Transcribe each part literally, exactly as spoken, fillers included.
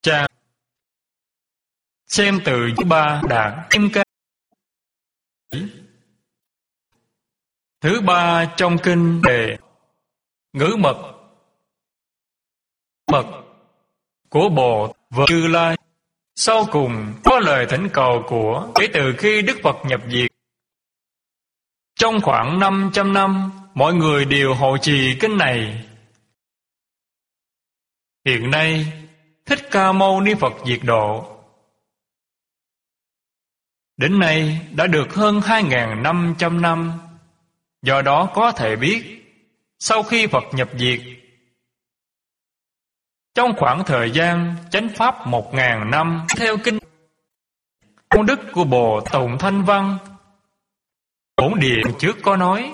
Cha xem từ thứ ba đạt kim ca. Thứ ba trong kinh đề ngữ mật mật của Bồ Vợ Như Lai. Sau cùng có lời thỉnh cầu của kể từ khi Đức Phật nhập diệt. Trong khoảng năm trăm năm, mọi người đều hộ trì kinh này. Hiện nay, Thích Ca Mâu Ni Phật diệt độ. Đến nay đã được hơn hai nghìn năm trăm năm. Do đó có thể biết, sau khi Phật nhập diệt, trong khoảng thời gian chánh pháp một ngàn năm theo kinh công đức của Bồ Tùng Thanh Văn, bổn địa trước có nói,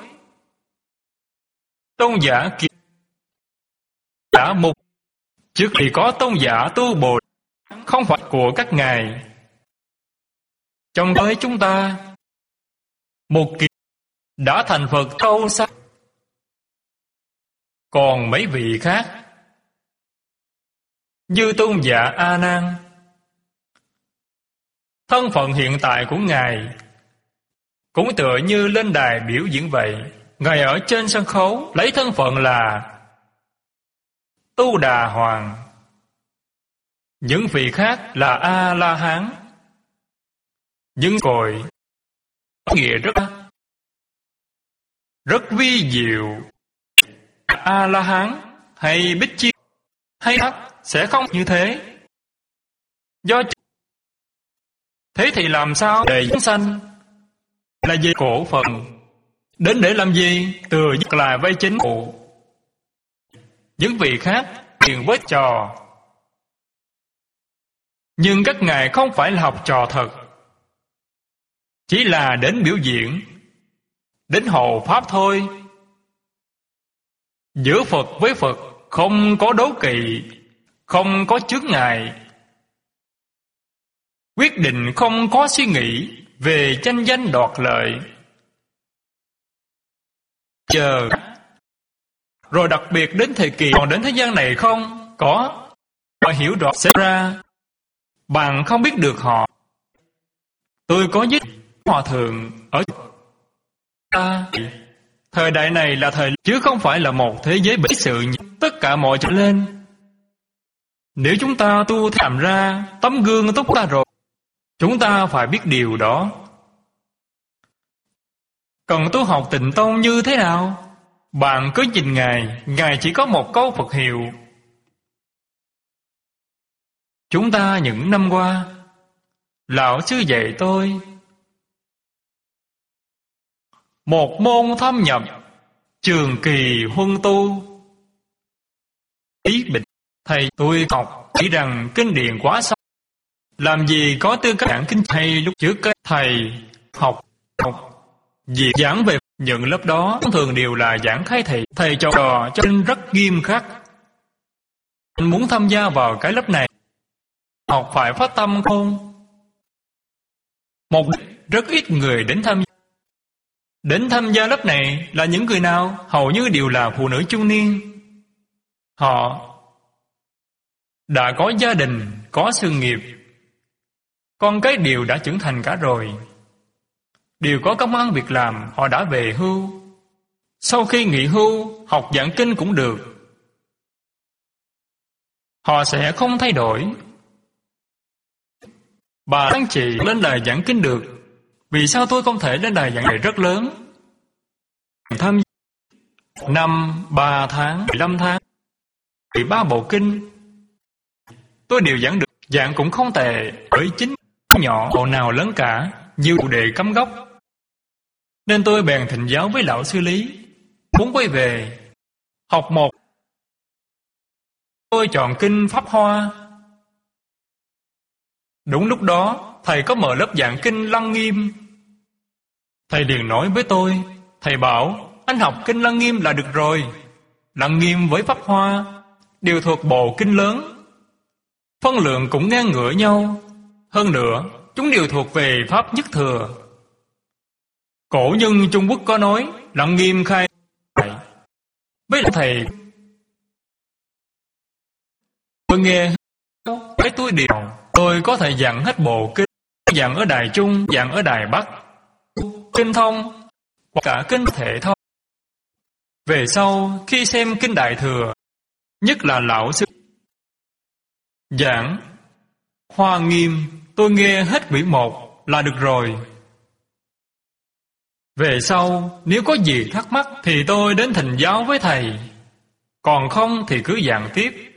tôn giả kia đã mục trước thì có tôn giả tu Bồ, không phải của các ngài. Trong tới chúng ta, một kiệt đã thành Phật sâu sắc. Còn mấy vị khác như tôn giả A Nan, thân phận hiện tại của ngài cũng tựa như lên đài biểu diễn vậy. Ngài ở trên sân khấu lấy thân phận là Tu Đà Hoàng. Những vị khác là A La Hán. Nhưng cội nghĩa rất rất vi diệu. A La Hán hay Bích Chi hay Thắc sẽ không như thế. Do thế thì làm sao để chúng sanh là gì cổ phần đến để làm gì? Từ dứt là vay chính cụ. Những vị khác tiền với trò, nhưng các ngài không phải là học trò thật, chỉ là đến biểu diễn, đến hộ pháp thôi. Giữa Phật với Phật không có đố kỵ, không có chướng ngại, quyết định không có suy nghĩ về tranh danh đoạt lợi. Chờ rồi đặc biệt đến thời kỳ còn đến thế gian này không có, họ hiểu rõ sẽ ra. Bạn không biết được họ. Tôi có giết hòa thượng ở ta. Thời đại này là thời chứ không phải là một thế giới bể sự tất cả mọi trở lên. Nếu chúng ta tu làm ra tấm gương tốt ta rồi, chúng ta phải biết điều đó. Cần tu học Tịnh Tông như thế nào? Bạn cứ nhìn Ngài, Ngài chỉ có một câu Phật hiệu. Chúng ta những năm qua, Lão Sư dạy tôi một môn thâm nhập, trường kỳ huân tu. Ý bình, thầy tôi học nghĩ rằng kinh điển quá sâu, làm gì có tư cách giảng kinh hay lúc trước cái thầy học học gì giảng về những lớp đó thường đều là giảng khai thị, thầy cho trò cho nên rất nghiêm khắc. Anh muốn tham gia vào cái lớp này, học phải phát tâm không? Một rất ít người đến tham gia. Đến tham gia lớp này là những người nào? Hầu như đều là phụ nữ trung niên. Họ đã có gia đình, có sự nghiệp, con cái đều đã trưởng thành cả rồi, đều có công ăn việc làm, họ đã về hưu. Sau khi nghỉ hưu, học giảng kinh cũng được. Họ sẽ không thay đổi. Bà anh chị lên đài giảng kinh được, vì sao tôi không thể lên đài giảng này rất lớn? Tham gia năm, ba tháng, mười lăm tháng, mười ba bộ kinh, tôi đều giảng được. Giảng cũng không tệ, bởi chính nhỏ bộ nào lớn cả, nhiều chủ đề cắm gốc. Nên tôi bèn thỉnh giáo với Lão Sư Lý, muốn quay về học một. Tôi chọn kinh Pháp Hoa. Đúng lúc đó, thầy có mở lớp giảng kinh Lăng Nghiêm. Thầy liền nói với tôi, thầy bảo, anh học kinh Lăng Nghiêm là được rồi. Lăng Nghiêm với Pháp Hoa đều thuộc bộ kinh lớn, phân lượng cũng ngang ngửa nhau. Hơn nữa, chúng đều thuộc về Pháp Nhất Thừa. Cổ nhân Trung Quốc có nói, Lăng Nghiêm khai với thầy. Tôi nghe cái túi điều, tôi có thể dặn hết bộ kinh, dặn ở Đài Trung, dặn ở Đài Bắc, kinh thông, cả kinh thể thông. Về sau, khi xem kinh Đại Thừa, nhất là lão sư giảng Hoa Nghiêm, tôi nghe hết quyển một là được rồi. Về sau, nếu có gì thắc mắc thì tôi đến thỉnh giáo với thầy, còn không thì cứ giảng tiếp.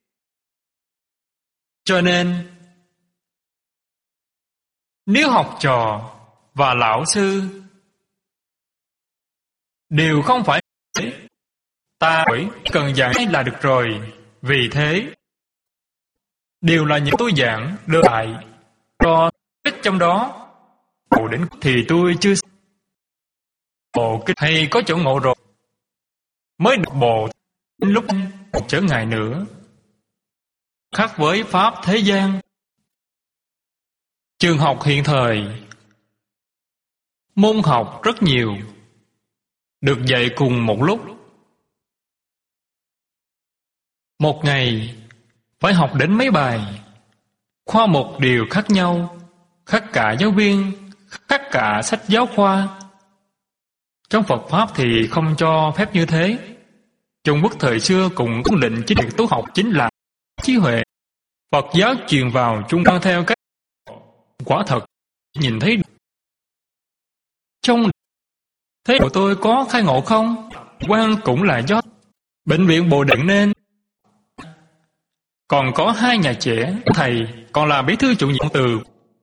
Cho nên, nếu học trò và lão sư đều không phải ta cần giảng là được rồi. Vì thế, đều là những tôi giảng đưa lại cho ít trong đó. Bộ đến thì tôi chưa bộ kinh hay có chỗ ngộ rồi, mới được bộ lúc một trở ngại nữa. Khác với pháp thế gian, trường học hiện thời môn học rất nhiều, được dạy cùng một lúc. Một ngày phải học đến mấy bài, khoa mục đều khác nhau, khác cả giáo viên, khác cả sách giáo khoa. Trong Phật Pháp thì không cho phép như thế. Trung Quốc thời xưa cũng cũng định chính việc tu học chính là trí huệ. Phật giáo truyền vào Trung Hoa theo cách quả thật nhìn thấy. Trong thế của tôi có khai ngộ không? Quan cũng là do bệnh viện Bồ Đề nên. Còn có hai nhà trẻ, thầy còn là bí thư chủ nhiệm từ.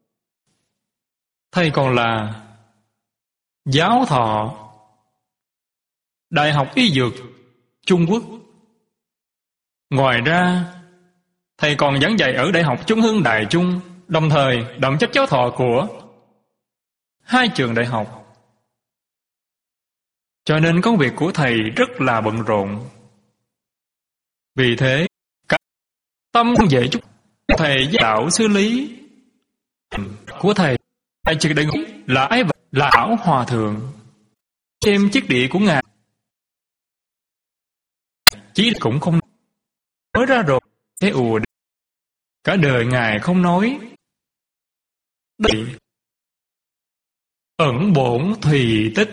Thầy còn là giáo thọ Đại học Y Dược Trung Quốc. Ngoài ra, thầy còn giảng dạy ở Đại học Trung Hưng Đại Trung, đồng thời đảm trách giáo thọ của hai trường đại học. Cho nên công việc của thầy rất là bận rộn. Vì thế, cả tâm dễ chút thầy với đạo sư lý của thầy thầy trực định là ai vậy? Là Lão Hòa Thượng. Xem chiếc đĩa của ngài chí cũng không nói ra rồi. Thế ùa cả đời ngài không nói. Đây ẩn bổn thùy tích,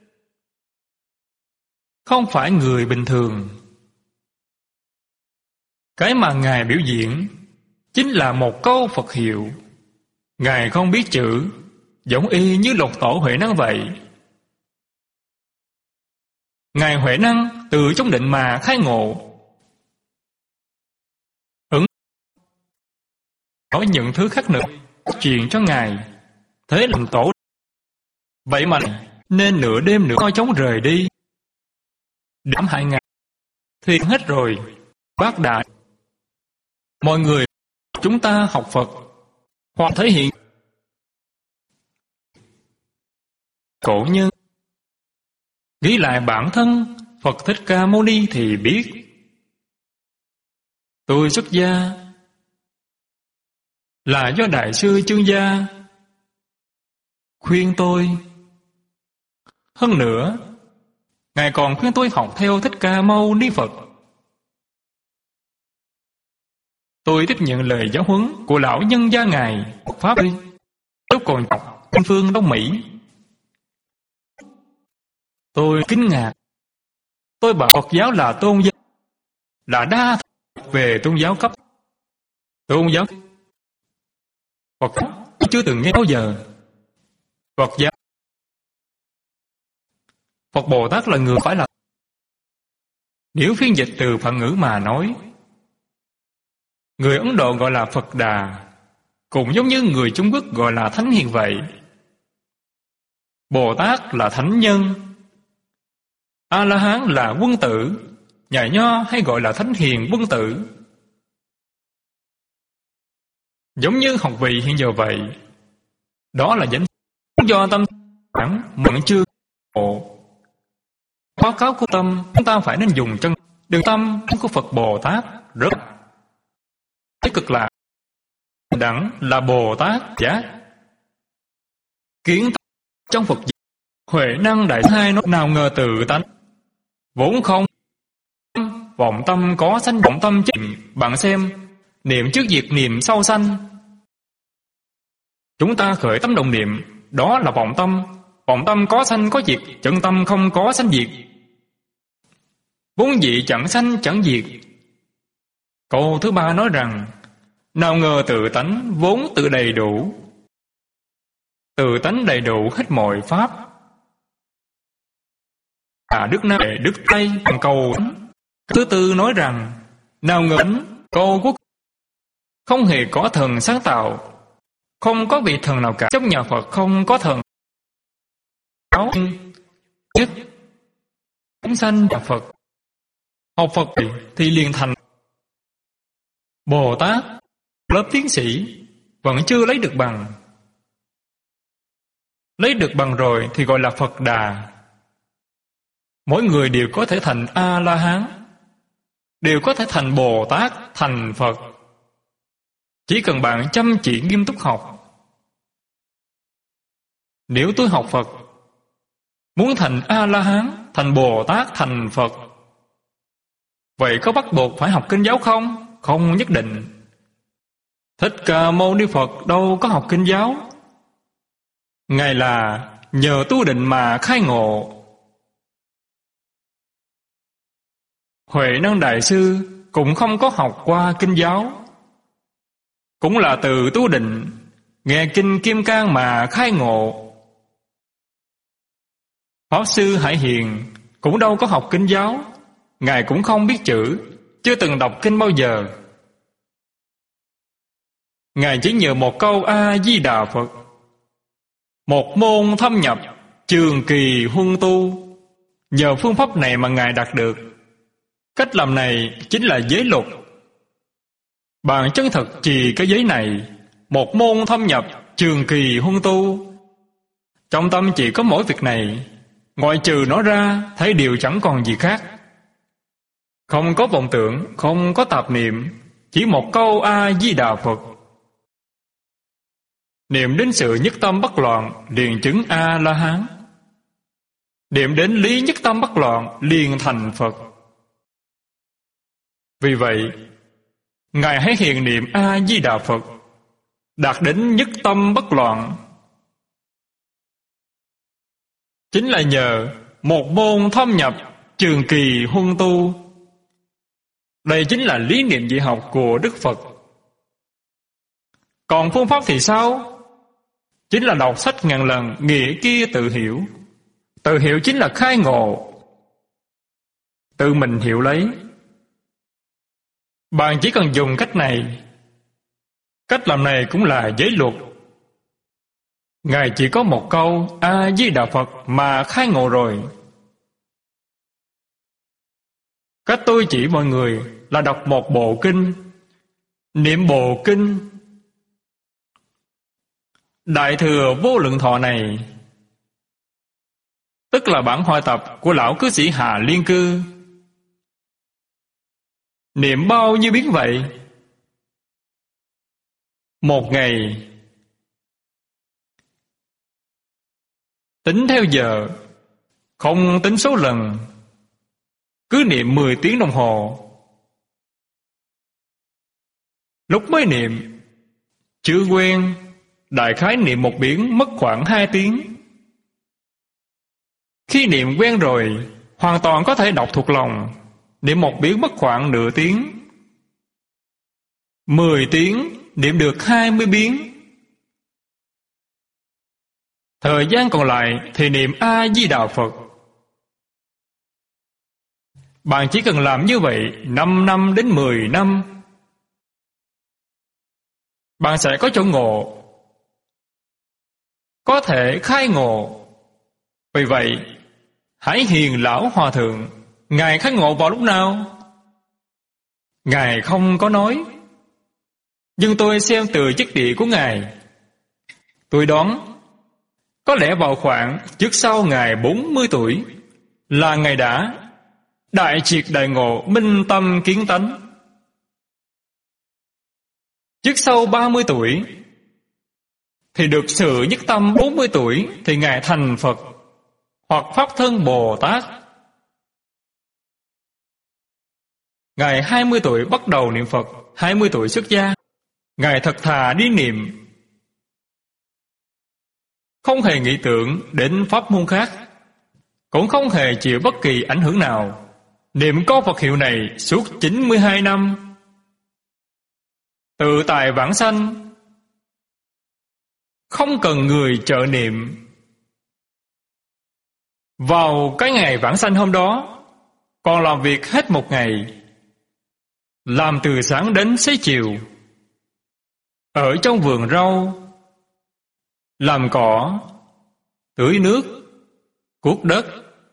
không phải người bình thường. Cái mà ngài biểu diễn chính là một câu Phật hiệu. Ngài không biết chữ, giống y như Lục Tổ Huệ Năng vậy. Ngài Huệ Năng từ trong định mà khai ngộ, ứng nói những thứ khác nữa truyền cho ngài. Thế làm tổ vậy mà nên nửa đêm nửa coi trống rời đi, đám hại ngài thì hết rồi. Bác đại mọi người chúng ta học Phật hoặc thể hiện cổ nhân nghĩ lại bản thân Phật Thích Ca Mâu Ni thì biết. Tôi xuất gia là do Đại sư Chương Gia khuyên tôi. Hơn nữa, ngài còn khuyên tôi học theo Thích Ca Mâu Ni Phật. Tôi tiếp nhận lời giáo huấn của lão nhân gia ngài Pháp đi lúc còn học Kinh Phương Đông Mỹ. Tôi kinh ngạc. Tôi bảo Phật giáo là tôn giáo, là đa về tôn giáo cấp. Tôn giáo Phật giáo chưa từng nghe bao giờ. Phật giáo Phật Bồ Tát là người phải là. Nếu phiên dịch từ Phật ngữ mà nói, người Ấn Độ gọi là Phật Đà, cũng giống như người Trung Quốc gọi là Thánh Hiền vậy. Bồ Tát là Thánh Nhân, A-la-hán là Quân Tử, nhà Nho hay gọi là Thánh Hiền Quân Tử. Giống như học vị hiện giờ vậy. Đó là danh do tâm bản mẫn chưa ngộ. Báo cáo của tâm chúng ta phải nên dùng chân đường tâm của Phật Bồ Tát rất cái cực lạc đẳng là Bồ Tát giác. Kiến trong Phật Huệ Năng Đại Hai nó nào ngờ tự tánh vốn không, vọng tâm có sanh vọng tâm chìm. Bạn xem niệm trước diệt niệm sau sanh. Chúng ta khởi tâm động niệm, đó là vọng tâm. Vọng tâm có sanh có diệt, chân tâm không có sanh diệt. Vốn dĩ chẳng sanh chẳng diệt. Câu thứ ba nói rằng, nào ngờ tự tánh vốn tự đầy đủ. Tự tánh đầy đủ hết mọi pháp. À Đức Nam Đức Tây cầu thứ tư nói rằng, nào ngờ tánh câu quốc không hề có thần sáng tạo, không có vị thần nào cả. Trong nhà Phật không có thần áo nhất chúng sanh nhà Phật. Học Phật thì liền thành Bồ Tát, lớp tiến sĩ vẫn chưa lấy được bằng. Lấy được bằng rồi thì gọi là Phật Đà. Mỗi người đều có thể thành A-la-hán, đều có thể thành Bồ Tát, thành Phật. Chỉ cần bạn chăm chỉ nghiêm túc học. Nếu tôi học Phật, muốn thành A-la-hán, thành Bồ Tát, thành Phật, vậy có bắt buộc phải học kinh giáo không? Không nhất định. Thích Ca Mâu Ni Phật đâu có học kinh giáo. Ngài là nhờ tu định mà khai ngộ. Huệ Năng Đại Sư cũng không có học qua kinh giáo, cũng là từ tu định, nghe kinh Kim Cang mà khai ngộ. Pháp Sư Hải Hiền cũng đâu có học kinh giáo, Ngài cũng không biết chữ, chưa từng đọc kinh bao giờ. Ngài chỉ nhờ một câu A-di-đà Phật, một môn thâm nhập, trường kỳ huân tu. Nhờ phương pháp này mà Ngài đạt được. Cách làm này chính là giới luật. Bạn chân thật trì cái giới này, một môn thâm nhập, trường kỳ huân tu. Trong tâm chỉ có mỗi việc này, ngoại trừ nó ra, thấy điều chẳng còn gì khác. Không có vọng tưởng, không có tạp niệm, chỉ một câu A-di-đà Phật. Niệm đến sự nhất tâm bất loạn, liền chứng A-la-hán. Niệm đến lý nhất tâm bất loạn, liền thành Phật. Vì vậy, Ngài hãy hiền niệm A-di-đà Phật, đạt đến nhất tâm bất loạn. Chính là nhờ một môn thâm nhập, trường kỳ huân tu. Đây chính là lý niệm dạy học của Đức Phật. Còn phương pháp thì sao? Chính là đọc sách ngàn lần, nghĩa kia tự hiểu. Tự hiểu chính là khai ngộ. Tự mình hiểu lấy. Bạn chỉ cần dùng cách này. Cách làm này cũng là giới luật. Ngài chỉ có một câu A-di-đà Phật mà khai ngộ rồi. Cách tôi chỉ mọi người là đọc một bộ kinh, niệm bộ kinh Đại Thừa Vô Lượng Thọ này, tức là bản hội tập của lão cư sĩ Hà Liên Cư. Niệm bao nhiêu biến vậy? Một ngày tính theo giờ, không tính số lần, cứ niệm mười tiếng đồng hồ. Lúc mới niệm chưa quen, đại khái niệm một biến mất khoảng hai tiếng. Khi niệm quen rồi, hoàn toàn có thể đọc thuộc lòng. Niệm một biến mất khoảng nửa tiếng. Mười tiếng niệm được hai mươi biến. Thời gian còn lại thì niệm A-di-đà Phật. Bạn chỉ cần làm như vậy năm năm đến mười năm, bạn sẽ có chỗ ngộ, có thể khai ngộ. Vì vậy, hãy hiền lão hòa thượng. Ngài khai ngộ vào lúc nào? Ngài không có nói, nhưng tôi xem từ chất địa của Ngài, tôi đoán có lẽ vào khoảng trước sau Ngài bốn mươi tuổi là Ngài đã đại triệt đại ngộ, minh tâm kiến tánh. Trước sau ba mươi tuổi thì được sự nhất tâm, bốn mươi tuổi thì Ngài thành Phật hoặc Pháp thân Bồ Tát. Ngài hai mươi tuổi bắt đầu niệm Phật, hai mươi tuổi xuất gia, Ngài thật thà đi niệm, không hề nghĩ tưởng đến pháp môn khác, cũng không hề chịu bất kỳ ảnh hưởng nào. Niệm câu Phật hiệu này suốt chín mươi hai năm, tự tại vãng sanh, không cần người trợ niệm. Vào cái ngày vãng sanh hôm đó, còn làm việc hết một ngày, làm từ sáng đến xế chiều, ở trong vườn rau, làm cỏ, tưới nước, cuốc đất,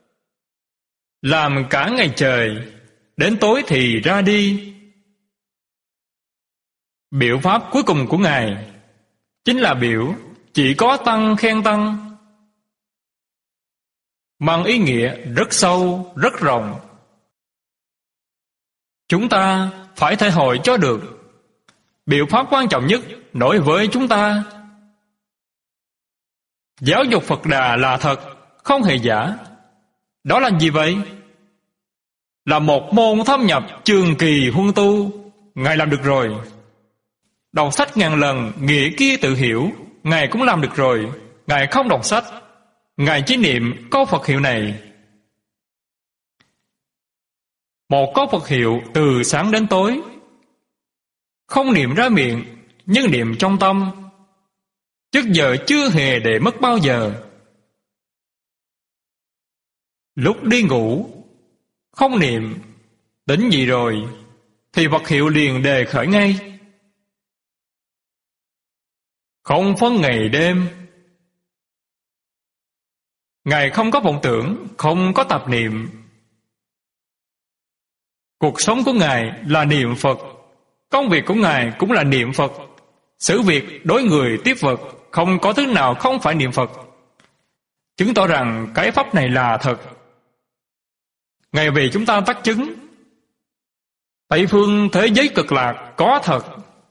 làm cả ngày trời, đến tối thì ra đi. Biểu pháp cuối cùng của Ngài chính là biểu chỉ có tăng khen tăng, mang ý nghĩa rất sâu, rất rộng. Chúng ta phải thể hội cho được biểu pháp quan trọng nhất đối với chúng ta. Giáo dục Phật Đà là thật, không hề giả. Đó là gì vậy? Là một môn thâm nhập trường kỳ huân tu. Ngài làm được rồi. Đọc sách ngàn lần, nghĩa kia tự hiểu, Ngài cũng làm được rồi. Ngài không đọc sách, Ngài chỉ niệm câu Phật hiệu này. Một câu Phật hiệu từ sáng đến tối, không niệm ra miệng, nhưng niệm trong tâm, trước giờ chưa hề để mất bao giờ. Lúc đi ngủ, không niệm, tỉnh dậy rồi, thì Phật hiệu liền đề khởi ngay. Không phân ngày đêm. Ngài không có vọng tưởng, không có tạp niệm. Cuộc sống của Ngài là niệm Phật, công việc của Ngài cũng là niệm Phật. Xử việc đối người tiếp vật, không có thứ nào không phải niệm Phật, chứng tỏ rằng cái pháp này là thật. Ngày về chúng ta tác chứng, Tây phương thế giới cực lạc có thật,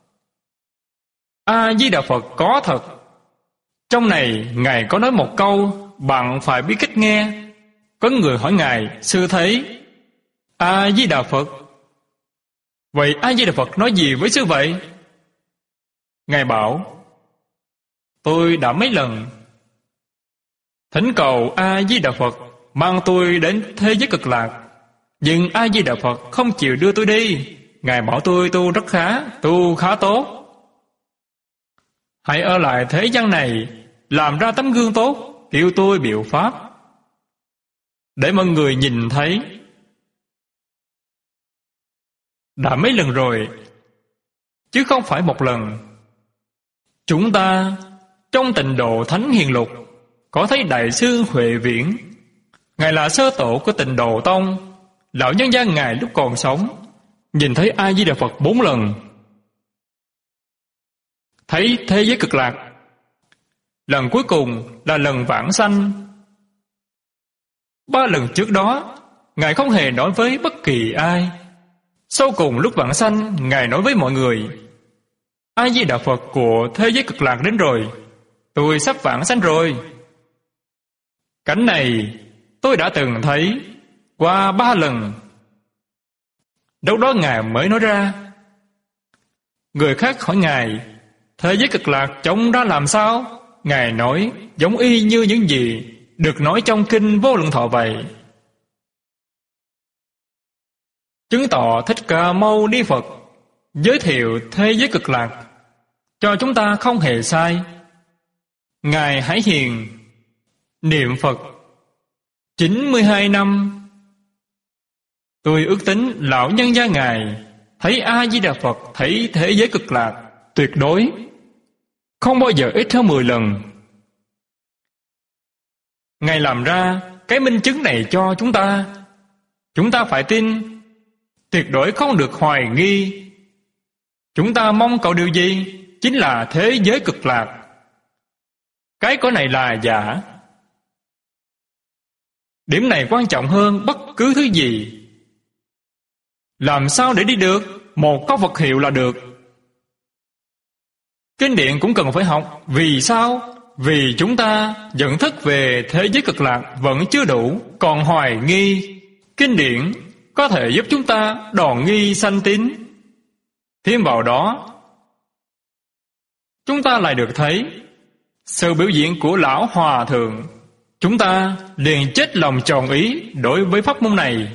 A Di Đà Phật có thật. Trong này Ngài có nói một câu, bạn phải biết cách nghe. Có người hỏi Ngài, sư thấy A Di Đà Phật, vậy A Di Đà Phật nói gì với sư vậy? Ngài bảo, tôi đã mấy lần thỉnh cầu A Di Đà Phật mang tôi đến thế giới cực lạc, nhưng A Di Đà Phật không chịu đưa tôi đi. Ngài bảo tôi tu rất khá, tu khá tốt, hãy ở lại thế gian này, làm ra tấm gương tốt, kêu tôi biểu pháp, để mọi người nhìn thấy. Đã mấy lần rồi, chứ không phải một lần. Chúng ta trong Tịnh Độ Thánh Hiền Lục có thấy Đại sư Huệ Viễn. Ngài là sơ tổ của Tịnh Độ Tông. Lão nhân gia Ngài lúc còn sống nhìn thấy A Di Đà Phật bốn lần, thấy thế giới cực lạc. Lần cuối cùng là lần vãng sanh. Ba lần trước đó Ngài không hề nói với bất kỳ ai. Sau cùng lúc vãng sanh, Ngài nói với mọi người, A Di Đà Phật của thế giới cực lạc đến rồi, tôi sắp vãng sanh rồi. Cảnh này tôi đã từng thấy qua ba lần. Đâu đó Ngài mới nói ra. Người khác hỏi Ngài, thế giới cực lạc trông ra làm sao? Ngài nói, giống y như những gì được nói trong kinh Vô Lượng Thọ vậy. Chứng tỏ Thích Ca Mâu Ni Phật giới thiệu thế giới cực lạc cho chúng ta không hề sai. Ngài Hải Hiền niệm Phật chín mươi hai năm. Tôi ước tính lão nhân gia Ngài thấy A Di Đà Phật, thấy thế giới cực lạc tuyệt đối không bao giờ ít hơn mười lần. Ngài làm ra cái minh chứng này cho chúng ta. Chúng ta phải tin, tuyệt đối không được hoài nghi. Chúng ta mong cầu điều gì? Chính là thế giới cực lạc. Cái cõi này là giả. Điểm này quan trọng hơn bất cứ thứ gì. Làm sao để đi được? Một câu Phật hiệu là được. Kinh điển cũng cần phải học. Vì sao? Vì chúng ta nhận thức về thế giới cực lạc vẫn chưa đủ, còn hoài nghi. Kinh điển có thể giúp chúng ta đòn nghi sanh tín. Thêm vào đó, chúng ta lại được thấy sự biểu diễn của lão hòa thượng. Chúng ta liền chết lòng tròn ý đối với pháp môn này.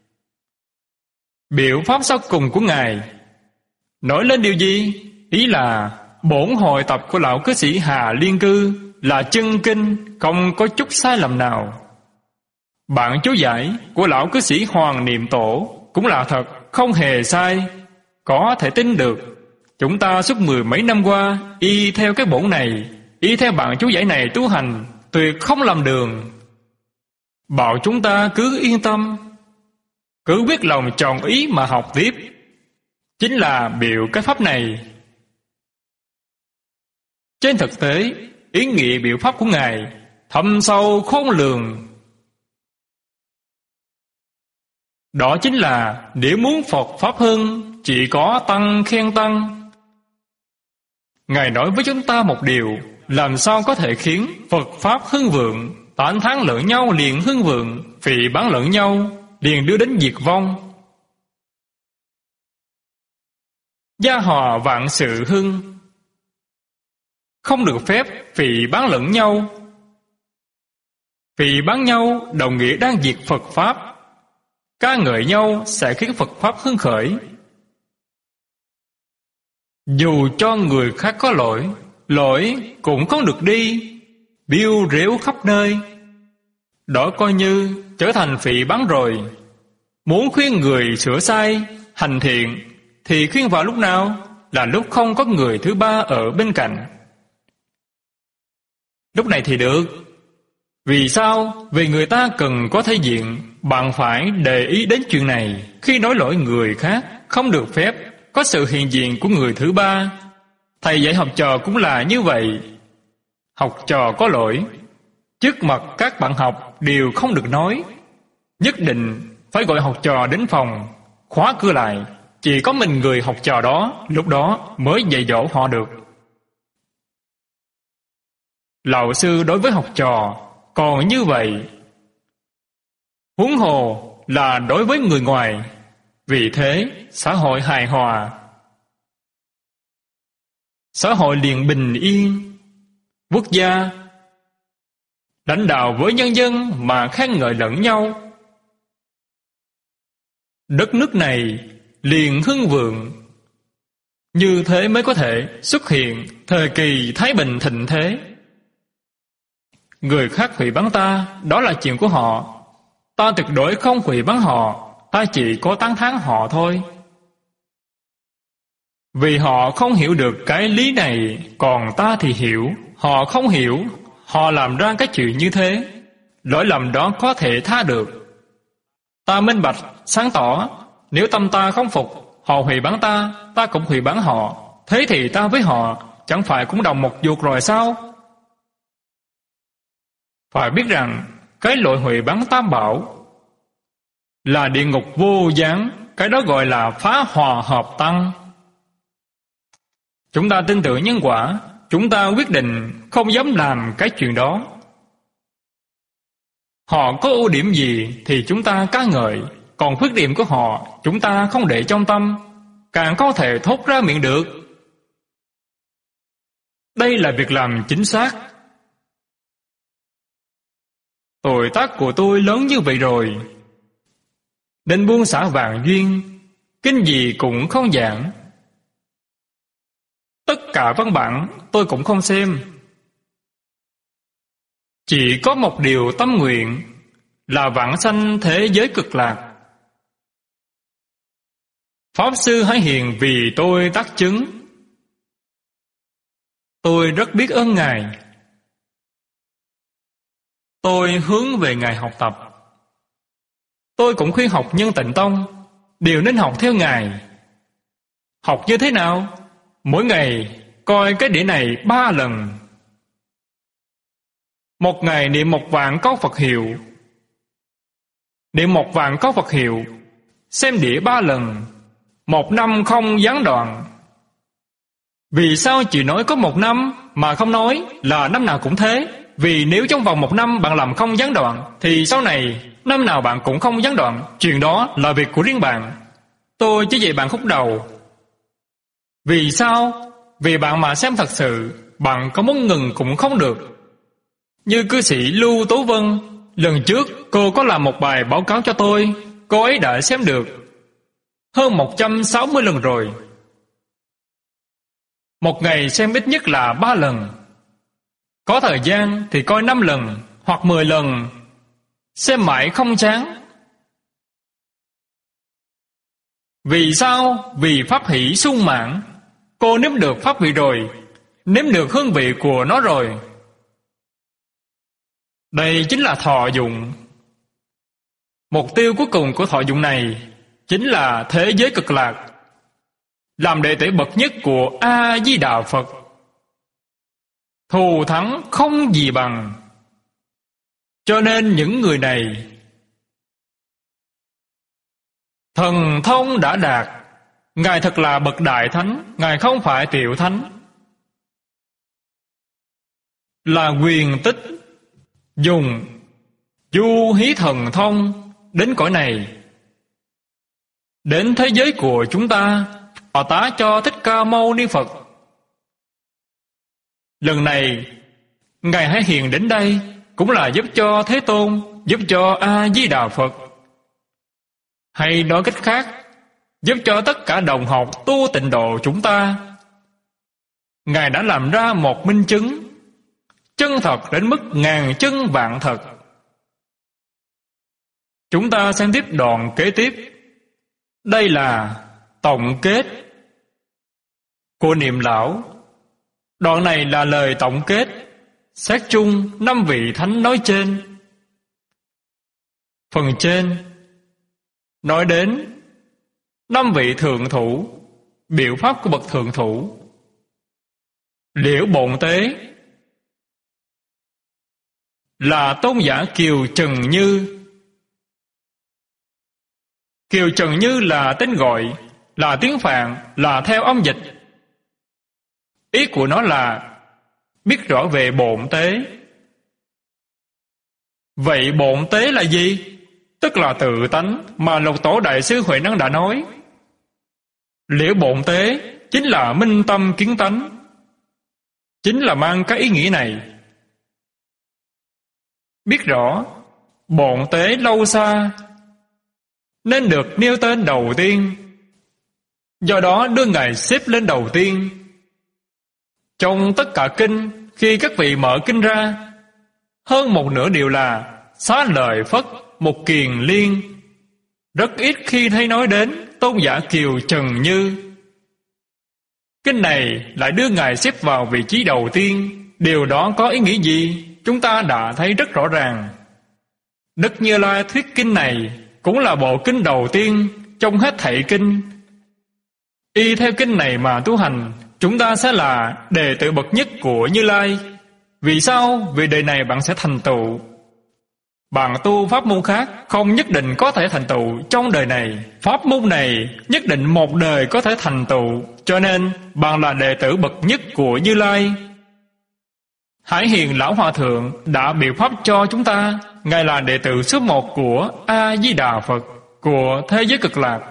Biểu pháp sau cùng của Ngài nói lên điều gì? Ý là bổn hội tập của lão cư sĩ Hà Liên Cư là chân kinh, không có chút sai lầm nào. Bản chú giải của lão cư sĩ Hoàng Niệm Tổ cũng là thật, không hề sai, có thể tin được. Chúng ta suốt mười mấy năm qua y theo cái bổn này, y theo bản chú giải này tu hành, tuyệt không lầm đường. Bảo chúng ta cứ yên tâm, cứ quyết lòng tròn ý mà học tiếp, chính là biểu cái pháp này. Trên thực tế, ý nghĩa biểu pháp của Ngài thâm sâu khôn lường. Đó chính là nếu muốn Phật pháp hưng, chỉ có tăng khen tăng. Ngài nói với chúng ta một điều, làm sao có thể khiến Phật pháp hưng vượng, tán thán lẫn nhau liền hưng vượng, phỉ báng lẫn nhau liền đưa đến diệt vong. Gia hòa vạn sự hưng, không được phép phỉ báng lẫn nhau. Phỉ báng nhau đồng nghĩa đang diệt Phật pháp. Ca ngợi nhau sẽ khiến Phật pháp hưng khởi. Dù cho người khác có lỗi, lỗi cũng không được đi biêu rếu khắp nơi. Đó coi như trở thành phỉ báng rồi. Muốn khuyên người sửa sai, hành thiện thì khuyên vào lúc nào? Là lúc không có người thứ ba ở bên cạnh. Lúc này thì được. Vì sao? Vì người ta cần có thể diện. Bạn phải để ý đến chuyện này. Khi nói lỗi người khác, không được phép có sự hiện diện của người thứ ba. Thầy dạy học trò cũng là như vậy. Học trò có lỗi, trước mặt các bạn học đều không được nói. Nhất định phải gọi học trò đến phòng, khóa cửa lại. Chỉ có mình người học trò đó lúc đó mới dạy dỗ họ được. Lão sư đối với học trò còn như vậy, huống hồ là đối với người ngoài. Vì thế xã hội hài hòa, xã hội liền bình yên. Quốc gia lãnh đạo với nhân dân mà khen ngợi lẫn nhau, đất nước này liền hưng vượng. Như thế mới có thể xuất hiện thời kỳ thái bình thịnh thế. Người khác hủy báng ta, đó là chuyện của họ. Ta tuyệt đối không hủy báng họ, ta chỉ có tán thán họ thôi. Vì họ không hiểu được cái lý này, còn ta thì hiểu. Họ không hiểu, họ làm ra cái chuyện như thế. Lỗi lầm đó có thể tha được. Ta minh bạch, sáng tỏ. Nếu tâm ta không phục, họ hủy báng ta, ta cũng hủy báng họ. Thế thì ta với họ chẳng phải cũng đồng một ruột rồi sao? Phải biết rằng cái lỗi hủy báng tam bảo là địa ngục vô gián. Cái đó gọi là phá hòa hợp tăng. Chúng ta tin tưởng nhân quả, chúng ta quyết định không dám làm cái chuyện đó. Họ có ưu điểm gì thì chúng ta ca ngợi, còn khuyết điểm của họ chúng ta không để trong tâm, càng có thể thốt ra miệng được. Đây là việc làm chính xác. Tội tác của tôi lớn như vậy rồi, nên buông xả vạn duyên, kinh gì cũng không giảng. Tất cả văn bản tôi cũng không xem. Chỉ có một điều tâm nguyện là vãng sanh thế giới cực lạc. Pháp sư hãy hiền vì tôi tác chứng. Tôi rất biết ơn Ngài. Tôi hướng về Ngài học tập. Tôi cũng khuyên học Nhân Tịnh Tông đều nên học theo Ngài. Học như thế nào? Mỗi ngày coi cái đĩa này ba lần. Một ngày niệm một vạn câu Phật hiệu. Niệm một vạn câu Phật hiệu, xem đĩa ba lần, một năm không gián đoạn. Vì sao chỉ nói có một năm mà không nói là năm nào cũng thế? Vì nếu trong vòng một năm bạn làm không gián đoạn, thì sau này năm nào bạn cũng không gián đoạn. Chuyện đó là việc của riêng bạn. Tôi chỉ dạy bạn khúc đầu. Vì sao? Vì bạn mà xem thật sự, bạn có muốn ngừng cũng không được. Như cư sĩ Lưu Tố Vân, lần trước cô có làm một bài báo cáo cho tôi, cô ấy đã xem được hơn một trăm sáu mươi lần rồi. Một ngày xem ít nhất là ba lần. Có thời gian thì coi năm lần hoặc mười lần, xem mãi không chán. Vì sao? Vì pháp hỷ sung mãn. Cô nếm được pháp vị rồi, nếm được hương vị của nó rồi. Đây chính là thọ dụng. Mục tiêu cuối cùng của thọ dụng này chính là thế giới cực lạc, làm đệ tử bậc nhất của A Di Đà Phật. Thù thắng không gì bằng. Cho nên những người này thần thông đã đạt. Ngài thật là bậc đại thánh, Ngài không phải tiểu thánh. Là quyền tích dùng du hí thần thông đến cõi này, đến thế giới của chúng ta, họ tá cho Thích Ca Mâu Ni Phật. Lần này Ngài hãy hiện đến đây, cũng là giúp cho Thế Tôn, giúp cho A Di Đà Phật, hay nói cách khác, giúp cho tất cả đồng học tu tịnh độ chúng ta. Ngài đã làm ra một minh chứng chân thật đến mức ngàn chân vạn thật. Chúng ta xem tiếp đoạn kế tiếp. Đây là tổng kết của Niệm Lão. Đoạn này là lời tổng kết xét chung năm vị thánh nói trên. Phần trên nói đến năm vị thượng thủ, biểu pháp của bậc thượng thủ. Liễu Bộn Tế là tôn giả Kiều Trần Như. Kiều Trần Như là tên gọi, là tiếng Phạn, là theo âm dịch. Ý của nó là biết rõ về bộn tế. Vậy bộn tế là gì? Tức là tự tánh mà Lục Tổ Đại sư Huệ Năng đã nói. Liễu bộn tế chính là minh tâm kiến tánh, chính là mang cái ý nghĩa này. Biết rõ bộn tế lâu xa nên được nêu tên đầu tiên, do đó đưa Ngài xếp lên đầu tiên. Trong tất cả kinh, khi các vị mở kinh ra, hơn một nửa đều là Xá Lợi Phất, Mục Kiền Liên. Rất ít khi thấy nói đến tôn giả Kiều Trần Như. Kinh này lại đưa Ngài xếp vào vị trí đầu tiên. Điều đó có ý nghĩa gì? Chúng ta đã thấy rất rõ ràng. Đức Như Lai thuyết kinh này cũng là bộ kinh đầu tiên trong hết thảy kinh. Y theo kinh này mà tu hành, chúng ta sẽ là đệ tử bậc nhất của Như Lai. Vì sao? Vì đời này bạn sẽ thành tựu. Bạn tu pháp môn khác không nhất định có thể thành tựu trong đời này. Pháp môn này nhất định một đời có thể thành tựu. Cho nên bạn là đệ tử bậc nhất của Như Lai. Hải Hiền Lão Hòa Thượng đã biểu pháp cho chúng ta. Ngài là đệ tử số một của A Di Đà Phật, của thế giới cực lạc.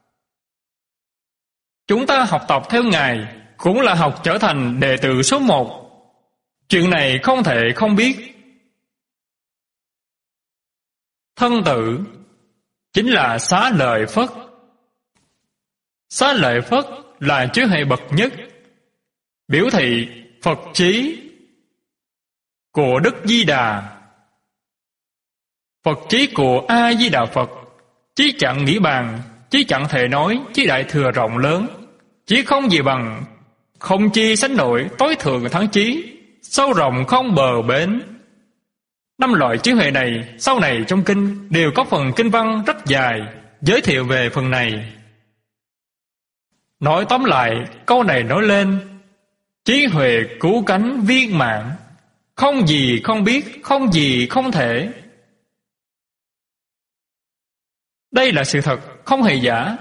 Chúng ta học tập theo Ngài cũng là học trở thành đệ tử số một. Chuyện này không thể không biết. Thân tự chính là Xá Lợi Phất. Xá Lợi Phất là chư hệ bậc nhất, biểu thị Phật chí của Đức Di Đà. Phật chí của A Di Đà Phật chí chẳng nghĩ bàn, chí chẳng thể nói, chí đại thừa rộng lớn, chí không gì bằng, không chi sánh nổi, tối thượng thắng chí, sâu rộng không bờ bến. Năm loại trí huệ này sau này trong kinh đều có phần kinh văn rất dài giới thiệu về phần này. Nói tóm lại, câu này nói lên trí huệ cứu cánh viên mãn, không gì không biết, không gì không thể. Đây là sự thật, không hề giả.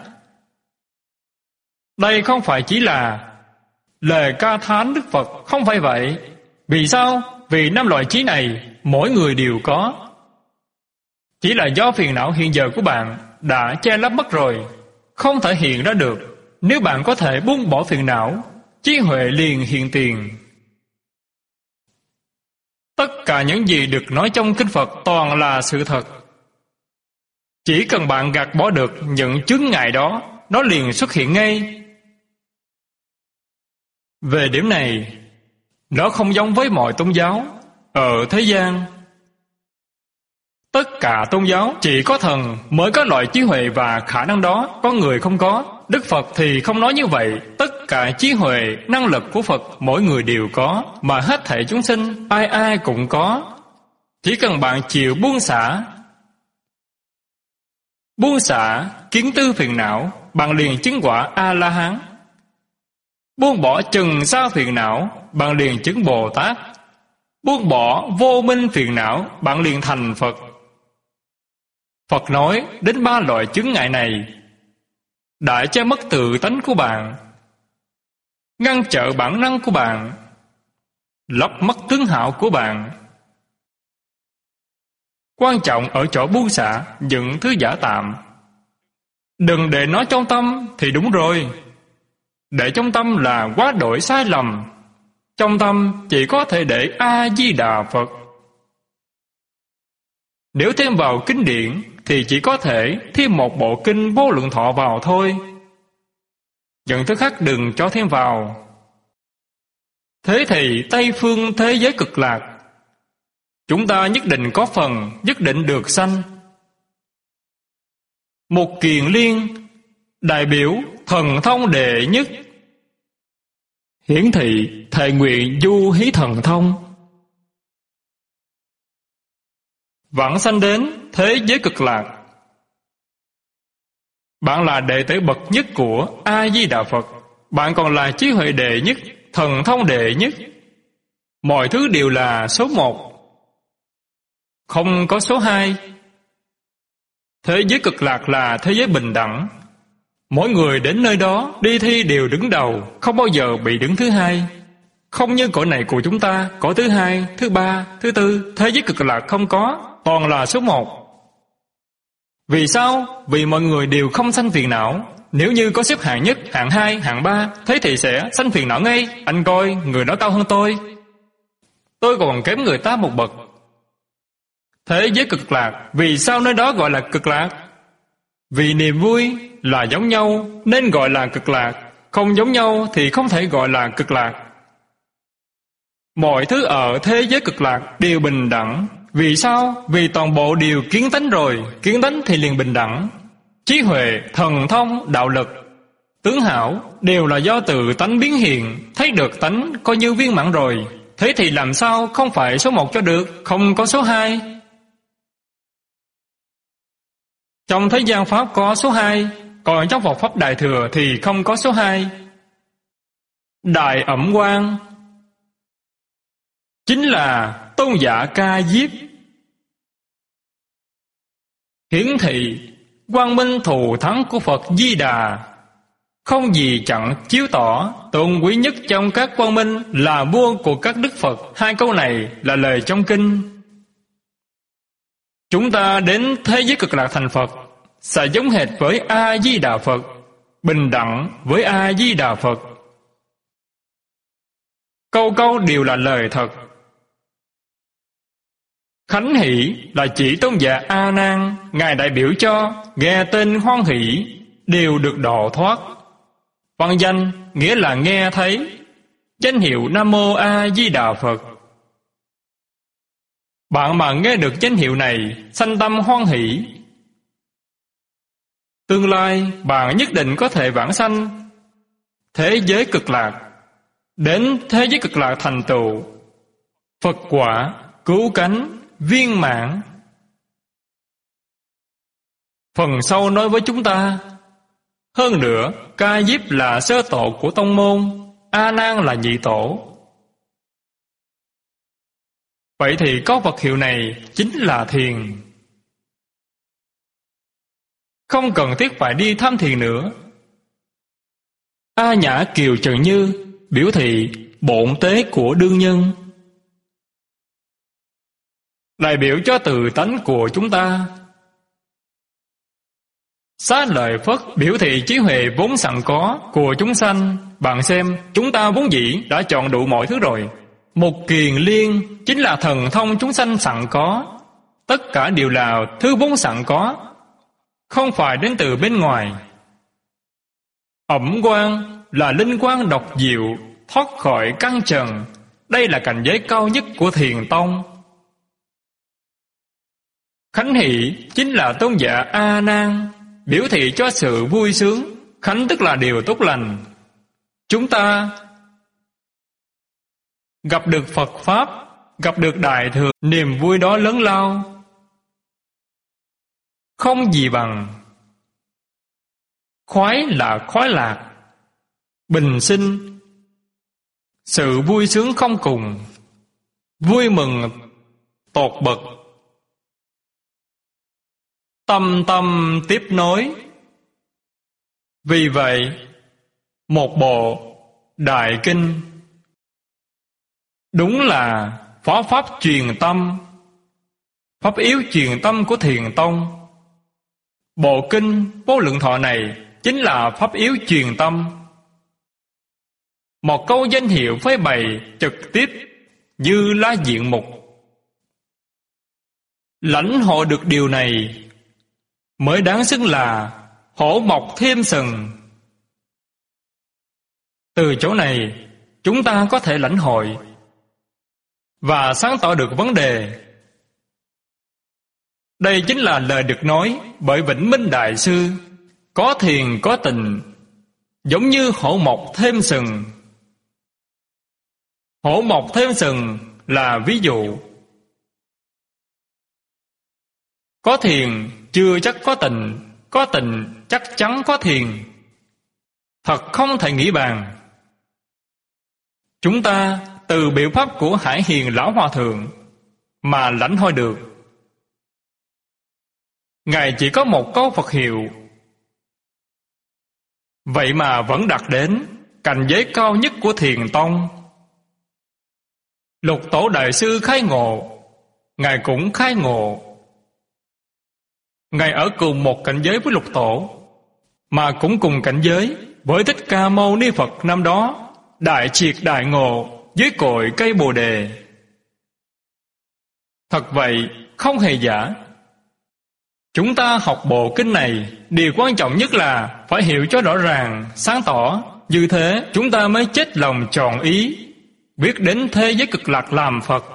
Đây không phải chỉ là lời ca thán Đức Phật, không phải vậy. Vì sao? Vì năm loại trí này mỗi người đều có. Chỉ là do phiền não hiện giờ của bạn đã che lấp mất rồi, không thể hiện ra được. Nếu bạn có thể buông bỏ phiền não, trí huệ liền hiện tiền. Tất cả những gì được nói trong kinh Phật toàn là sự thật. Chỉ cần bạn gạt bỏ được những chướng ngại đó, nó liền xuất hiện ngay. Về điểm này, nó không giống với mọi tôn giáo ở thế gian. Tất cả tôn giáo chỉ có thần mới có loại trí huệ và khả năng đó, có người không có. Đức Phật thì không nói như vậy. Tất cả trí huệ, năng lực của Phật mỗi người đều có, mà hết thảy chúng sinh ai ai cũng có. Chỉ cần bạn chịu buông xả, buông xả kiến tư phiền não, bạn liền chứng quả A-la-hán. Buông bỏ chừng sao phiền não, bạn liền chứng Bồ Tát. Buông bỏ vô minh phiền não, bạn liền thành Phật. Phật nói đến ba loại chướng ngại này đã che mất tự tánh của bạn, ngăn trở bản năng của bạn, lấp mất tướng hảo của bạn. Quan trọng ở chỗ buông xả những thứ giả tạm. Đừng để nó trong tâm thì đúng rồi. Để trong tâm là quá đổi sai lầm. Trong tâm chỉ có thể để A-di-đà Phật. Nếu thêm vào kinh điển thì chỉ có thể thêm một bộ kinh Vô Lượng Thọ vào thôi. Những thứ khác đừng cho thêm vào. Thế thì Tây phương thế giới cực lạc, chúng ta nhất định có phần, nhất định được sanh. Một kiền liên đại biểu thần thông đệ nhất, hiển thị thệ nguyện du hí thần thông, vãng sanh đến thế giới cực lạc. Bạn là đệ tử bậc nhất của A-di-đà Phật. Bạn còn là trí huệ đệ nhất, thần thông đệ nhất. Mọi thứ đều là số một, không có số hai. Thế giới cực lạc là thế giới bình đẳng. Mỗi người đến nơi đó đi thi đều đứng đầu, không bao giờ bị đứng thứ hai. Không như cõi này của chúng ta, cõi thứ hai, thứ ba, thứ tư. Thế giới cực lạc không có, toàn là số một. Vì sao? Vì mọi người đều không sanh phiền não. Nếu như có xếp hạng nhất, hạng hai, hạng ba, thế thì sẽ sanh phiền não ngay. Anh coi, người đó cao hơn tôi, tôi còn kém người ta một bậc. Thế giới cực lạc, vì sao nơi đó gọi là cực lạc? Vì niềm vui là giống nhau nên gọi là cực lạc, không giống nhau thì không thể gọi là cực lạc. Mọi thứ ở thế giới cực lạc đều bình đẳng. Vì sao? Vì toàn bộ đều kiến tánh rồi, kiến tánh thì liền bình đẳng. Trí huệ, thần thông, đạo lực, tướng hảo đều là do tự tánh biến hiện, thấy được tánh coi như viên mãn rồi. Thế thì làm sao không phải số một cho được, không có số hai. Trong thế gian Pháp có số hai, còn trong Phật Pháp Đại Thừa thì không có số hai. Đại Ẩm Quang chính là tôn giả Ca Diếp, hiển thị quang minh thù thắng của Phật Di Đà. Không gì chẳng chiếu tỏ tôn quý nhất trong các quang minh là vua của các đức Phật. Hai câu này là lời trong kinh. Chúng ta đến thế giới cực lạc thành Phật sẽ giống hệt với A-di-đà Phật, bình đẳng với A-di-đà Phật. Câu câu đều là lời thật. Khánh hỷ là chỉ tôn giả A Nan, ngài đại biểu cho nghe tên hoan hỷ đều được độ thoát. Văn danh nghĩa là nghe thấy, danh hiệu Nam Mô A Di Đà Phật. Bạn mà nghe được danh hiệu này, sanh tâm hoan hỷ, tương lai bạn nhất định có thể vãng sanh thế giới cực lạc, đến thế giới cực lạc thành tựu Phật quả cứu cánh viên mãn. Phần sau nói với chúng ta. Hơn nữa, Ca Diếp là sơ tổ của tông môn, A Nan là nhị tổ. Vậy thì có vật hiệu này chính là thiền. Không cần thiết phải đi tham thiền nữa. A Nhã Kiều Trần Như biểu thị bổn tế của đương nhân, đại biểu cho tự tánh của chúng ta. Xá lợi Phất biểu thị trí huệ vốn sẵn có của chúng sanh. Bạn xem, chúng ta vốn dĩ đã chọn đủ mọi thứ rồi. Một kiền liên chính là thần thông chúng sanh sẵn có. Tất cả đều là thứ vốn sẵn có, không phải đến từ bên ngoài. Ẩm quang là linh quang độc diệu, thoát khỏi căn trần. Đây là cảnh giới cao nhất của Thiền Tông. Khánh hỷ chính là tôn giả A Nan, biểu thị cho sự vui sướng. Khánh tức là điều tốt lành. Chúng ta gặp được Phật Pháp, gặp được Đại Thừa, niềm vui đó lớn lao, không gì bằng. Khoái là khoái lạc, bình sinh, sự vui sướng không cùng, vui mừng tột bậc, tâm tâm tiếp nối. Vì vậy, một bộ Đại Kinh đúng là phó pháp truyền tâm, pháp yếu truyền tâm của Thiền Tông. Bộ kinh Vô Lượng Thọ này chính là pháp yếu truyền tâm. Một câu danh hiệu phơi bày trực tiếp như lá diện mục. Lãnh hội được điều này mới đáng xưng là hổ mọc thêm sừng. Từ chỗ này chúng ta có thể lãnh hội và sáng tỏ được vấn đề. Đây chính là lời được nói bởi Vĩnh Minh Đại Sư: có thiền có tình, giống như hổ mọc thêm sừng. Hổ mọc thêm sừng là ví dụ. Có thiền chưa chắc có tình, có tình chắc chắn có thiền. Thật không thể nghĩ bàn. Chúng ta từ biểu pháp của Hải Hiền Lão Hòa Thượng mà lãnh hội được. Ngài chỉ có một câu Phật hiệu, vậy mà vẫn đạt đến cảnh giới cao nhất của Thiền Tông. Lục Tổ Đại Sư khai ngộ, Ngài cũng khai ngộ. Ngài ở cùng một cảnh giới với Lục Tổ, mà cũng cùng cảnh giới với Thích Ca Mâu Ni Phật năm đó đại triệt đại ngộ dưới cội cây Bồ Đề. Thật vậy, không hề giả. Chúng ta học bộ kinh này, điều quan trọng nhất là phải hiểu cho rõ ràng, sáng tỏ. Như thế chúng ta mới chết lòng tròn ý, biết đến thế giới cực lạc làm Phật.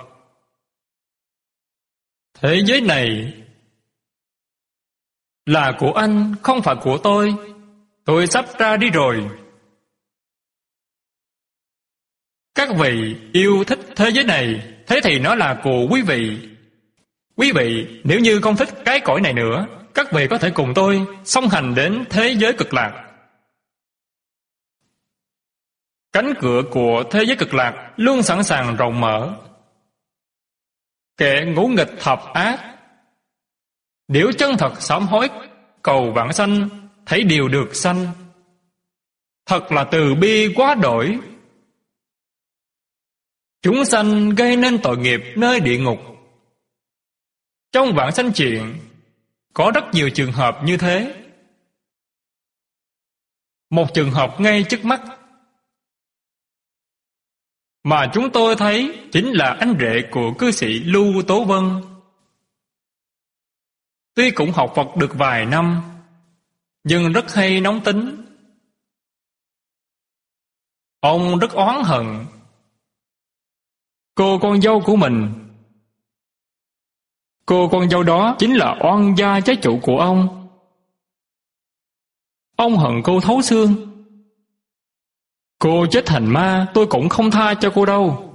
Thế giới này là của anh, không phải của tôi. Tôi sắp ra đi rồi. Các vị yêu thích thế giới này, thế thì nó là của quý vị. Quý vị nếu như không thích cái cõi này nữa, các vị có thể cùng tôi song hành đến thế giới cực lạc. Cánh cửa của thế giới cực lạc luôn sẵn sàng rộng mở. Kẻ ngũ nghịch thập ác, nếu chân thật sám hối cầu vãng sanh, thấy điều được sanh. Thật là từ bi quá đổi. Chúng sanh gây nên tội nghiệp nơi địa ngục. Trong vãng sanh chuyện có rất nhiều trường hợp như thế. Một trường hợp ngay trước mắt mà chúng tôi thấy chính là anh rể của cư sĩ Lưu Tố Vân. Tuy cũng học Phật được vài năm, nhưng rất hay nóng tính. Ông rất oán hận cô con dâu của mình. Cô con dâu đó chính là oan gia trái chủ của ông. Ông hận cô thấu xương. Cô chết thành ma, tôi cũng không tha cho cô đâu.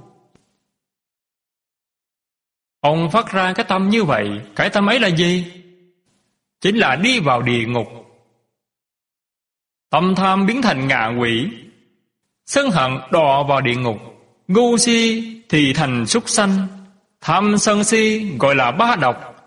Ông phát ra cái tâm như vậy. Cái tâm ấy là gì? Chính là đi vào địa ngục. Tâm tham biến thành ngạ quỷ, sân hận đọa vào địa ngục. Ngu si thì thành súc sanh. Tham sân si gọi là ba độc.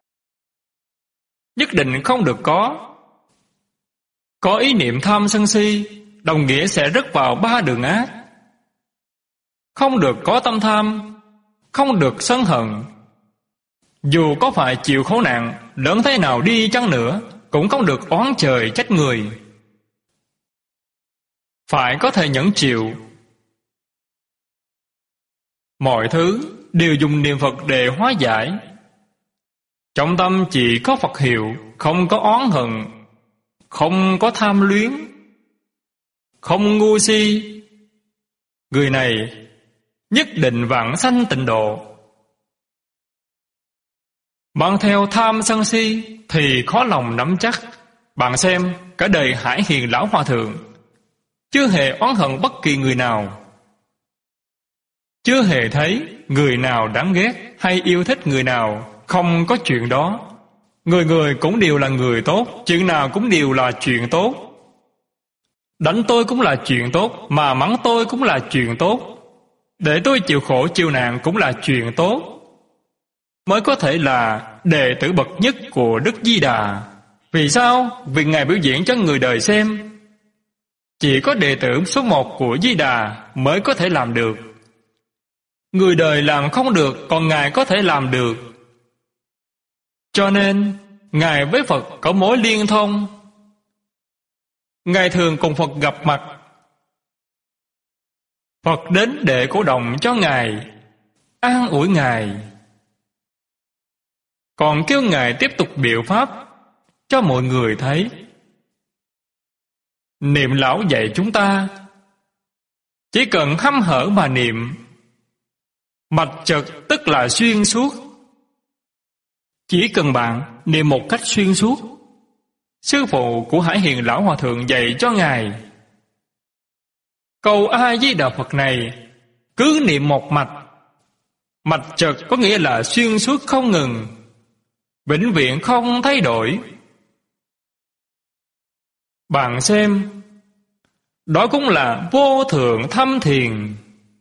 Nhất định không được có. Có ý niệm tham sân si đồng nghĩa sẽ rớt vào ba đường ác. Không được có tâm tham, không được sân hận. Dù có phải chịu khổ nạn lớn thế nào đi chăng nữa, cũng không được oán trời trách người. Phải có thể nhẫn chịu. Mọi thứ đều dùng niệm Phật để hóa giải. Trong tâm chỉ có Phật hiệu, không có oán hận, không có tham luyến, không ngu si. Người này nhất định vãng sanh tịnh độ. Bạn theo tham sân si thì khó lòng nắm chắc. Bạn xem cả đời Hải Hiền Lão Hòa Thượng chưa hề oán hận bất kỳ người nào, chưa hề thấy người nào đáng ghét hay yêu thích người nào. Không có chuyện đó. Người người cũng đều là người tốt, chuyện nào cũng đều là chuyện tốt. Đánh tôi cũng là chuyện tốt, mà mắng tôi cũng là chuyện tốt. Để tôi chịu khổ chịu nạn cũng là chuyện tốt. Mới có thể là đệ tử bậc nhất của Đức Di Đà. Vì sao? Vì Ngài biểu diễn cho người đời xem. Chỉ có đệ tử số một của Di Đà mới có thể làm được. Người đời làm không được, còn Ngài có thể làm được. Cho nên Ngài với Phật có mối liên thông. Ngài thường cùng Phật gặp mặt. Phật đến để cổ động cho Ngài, an ủi Ngài, còn kêu Ngài tiếp tục biểu pháp cho mọi người thấy. Niệm lão dạy chúng ta chỉ cần hăm hở mà niệm. Mạch chật tức là xuyên suốt. Chỉ cần bạn niệm một cách xuyên suốt. Sư phụ của Hải Hiền Lão Hòa Thượng dạy cho Ngài câu A Di Đà Phật này, cứ niệm một mạch. Mạch chật có nghĩa là xuyên suốt không ngừng, vĩnh viễn không thay đổi. Bạn xem, đó cũng là vô thượng thâm thiền.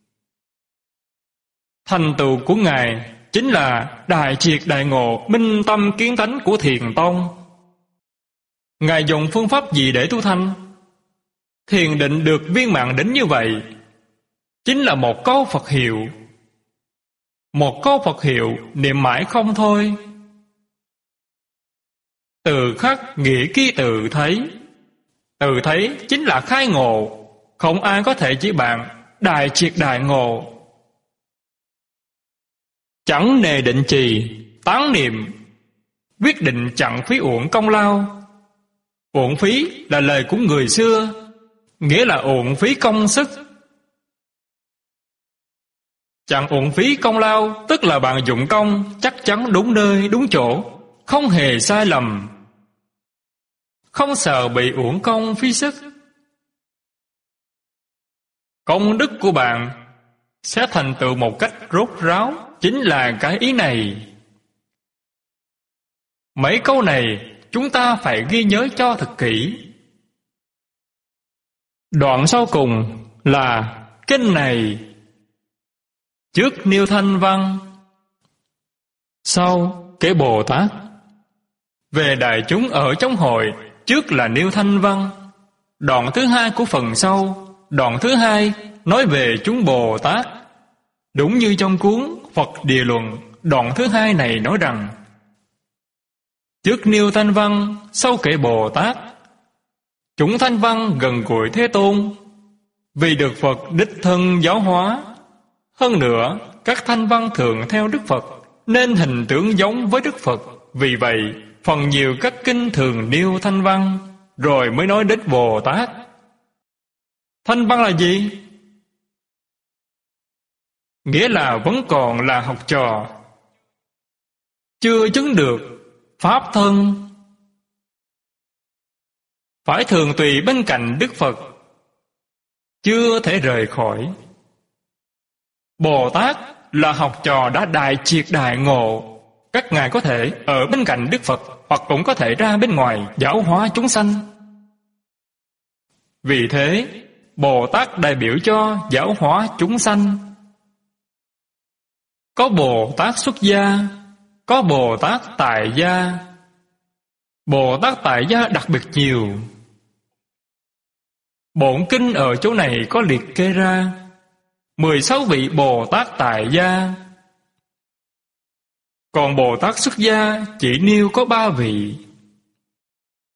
Thành tựu của Ngài chính là đại triệt đại ngộ, minh tâm kiến tánh của Thiền Tông. Ngài dùng phương pháp gì để tu thanh? Thiền định được viên mãn đến như vậy chính là một câu Phật hiệu. Một câu Phật hiệu niệm mãi không thôi. Từ khắc nghĩ ký tự thấy. Từ thấy chính là khai ngộ. Không ai có thể chỉ bạn đại triệt đại ngộ. Chẳng nề định trì, tán niệm, quyết định chẳng phí uổng công lao. Uổng phí là lời của người xưa, nghĩa là uổng phí công sức. Chẳng uổng phí công lao, tức là bạn dụng công chắc chắn đúng nơi, đúng chỗ, không hề sai lầm, không sợ bị uổng công phí sức. Công đức của bạn sẽ thành tựu một cách rốt ráo, chính là cái ý này. Mấy câu này chúng ta phải ghi nhớ cho thật kỹ. Đoạn sau cùng là kinh này. Trước nêu thanh văn, sau kể Bồ Tát. Về đại chúng ở trong hội, trước là nêu thanh văn. Đoạn thứ hai của phần sau, đoạn thứ hai nói về chúng Bồ Tát. Đúng như trong cuốn Phật Địa Luận, đoạn thứ hai này nói rằng: trước nêu thanh văn, sau kể Bồ Tát. Chúng thanh văn gần gũi Thế Tôn, vì được Phật đích thân giáo hóa. Hơn nữa, các thanh văn thường theo Đức Phật, nên hình tướng giống với Đức Phật. Vì vậy, phần nhiều các kinh thường nêu thanh văn, rồi mới nói đến Bồ Tát. Thanh văn là gì? Nghĩa là vẫn còn là học trò, chưa chứng được pháp thân, phải thường tùy bên cạnh Đức Phật, chưa thể rời khỏi. Bồ Tát là học trò đã đại triệt đại ngộ. Các ngài có thể ở bên cạnh Đức Phật, hoặc cũng có thể ra bên ngoài giáo hóa chúng sanh. Vì thế, Bồ Tát đại biểu cho giáo hóa chúng sanh. Có Bồ Tát xuất gia, có Bồ Tát tại gia. Bồ Tát tại gia đặc biệt nhiều. Bổn kinh ở chỗ này có liệt kê ra mười sáu vị Bồ Tát tại gia. Còn Bồ Tát xuất gia chỉ nêu có ba vị.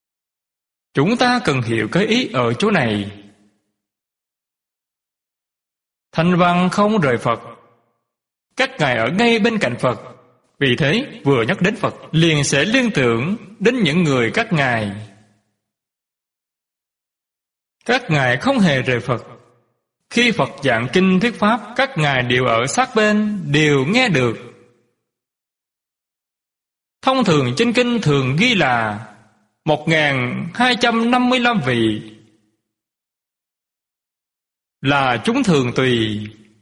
Chúng ta cần hiểu cái ý ở chỗ này. Thanh Văn không rời Phật. Các ngài ở ngay bên cạnh Phật. Vì thế, vừa nhắc đến Phật, liền sẽ liên tưởng đến những người các ngài. Các ngài không hề rời Phật. Khi Phật giảng kinh thuyết pháp, các ngài đều ở sát bên, đều nghe được. Thông thường trên kinh thường ghi là một nghìn hai trăm năm mươi lăm vị là chúng thường tùy.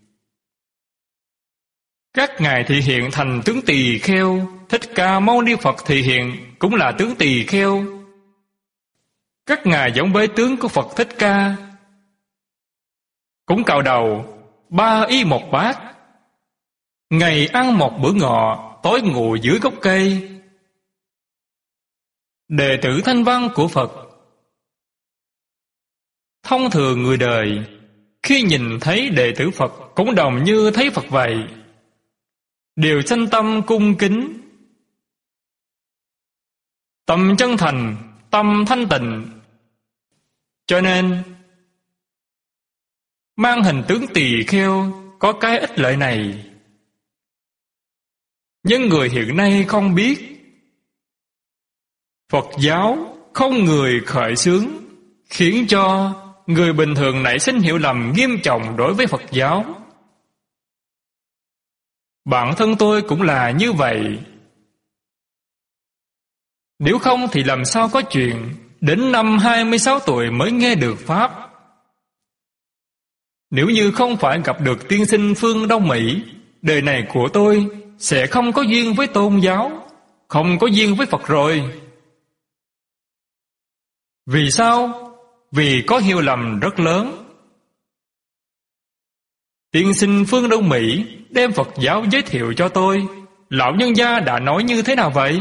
Các ngài thị hiện thành tướng tỳ kheo. Thích Ca Mâu Ni Phật thị hiện cũng là tướng tỳ kheo. Các ngài giống với tướng của Phật Thích Ca, cũng cạo đầu, ba y một bát, ngày ăn một bữa ngọ, tối ngủ dưới gốc cây. Đệ tử Thanh Văn của Phật. Thông thường người đời khi nhìn thấy đệ tử Phật cũng đồng như thấy Phật vậy, đều sanh tâm cung kính. Tâm chân thành, tâm thanh tịnh. Cho nên mang hình tướng tỳ kheo có cái ích lợi này. Nhưng người hiện nay không biết, Phật giáo không người khởi xướng, khiến cho người bình thường nảy sinh hiểu lầm nghiêm trọng đối với Phật giáo. Bản thân tôi cũng là như vậy. Nếu không thì làm sao có chuyện đến năm hai mươi sáu tuổi mới nghe được Pháp. Nếu như không phải gặp được tiên sinh phương Đông Mỹ, đời này của tôi sẽ không có duyên với tôn giáo, không có duyên với Phật rồi. Vì sao? Vì có hiểu lầm rất lớn. Tiên sinh phương Đông Mỹ đem Phật giáo giới thiệu cho tôi, lão nhân gia đã nói như thế nào vậy?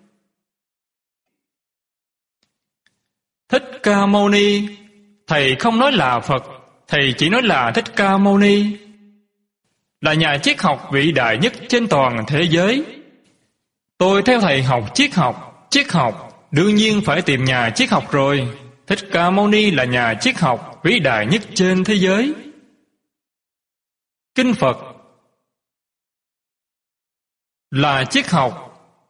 Thích Ca Mâu Ni, thầy không nói là Phật, thầy chỉ nói là Thích Ca Mâu Ni, là nhà triết học vĩ đại nhất trên toàn thế giới. Tôi theo thầy học triết học, triết học đương nhiên phải tìm nhà triết học rồi. Thích Ca Mâu Ni là nhà triết học vĩ đại nhất trên thế giới. Kinh Phật là triết học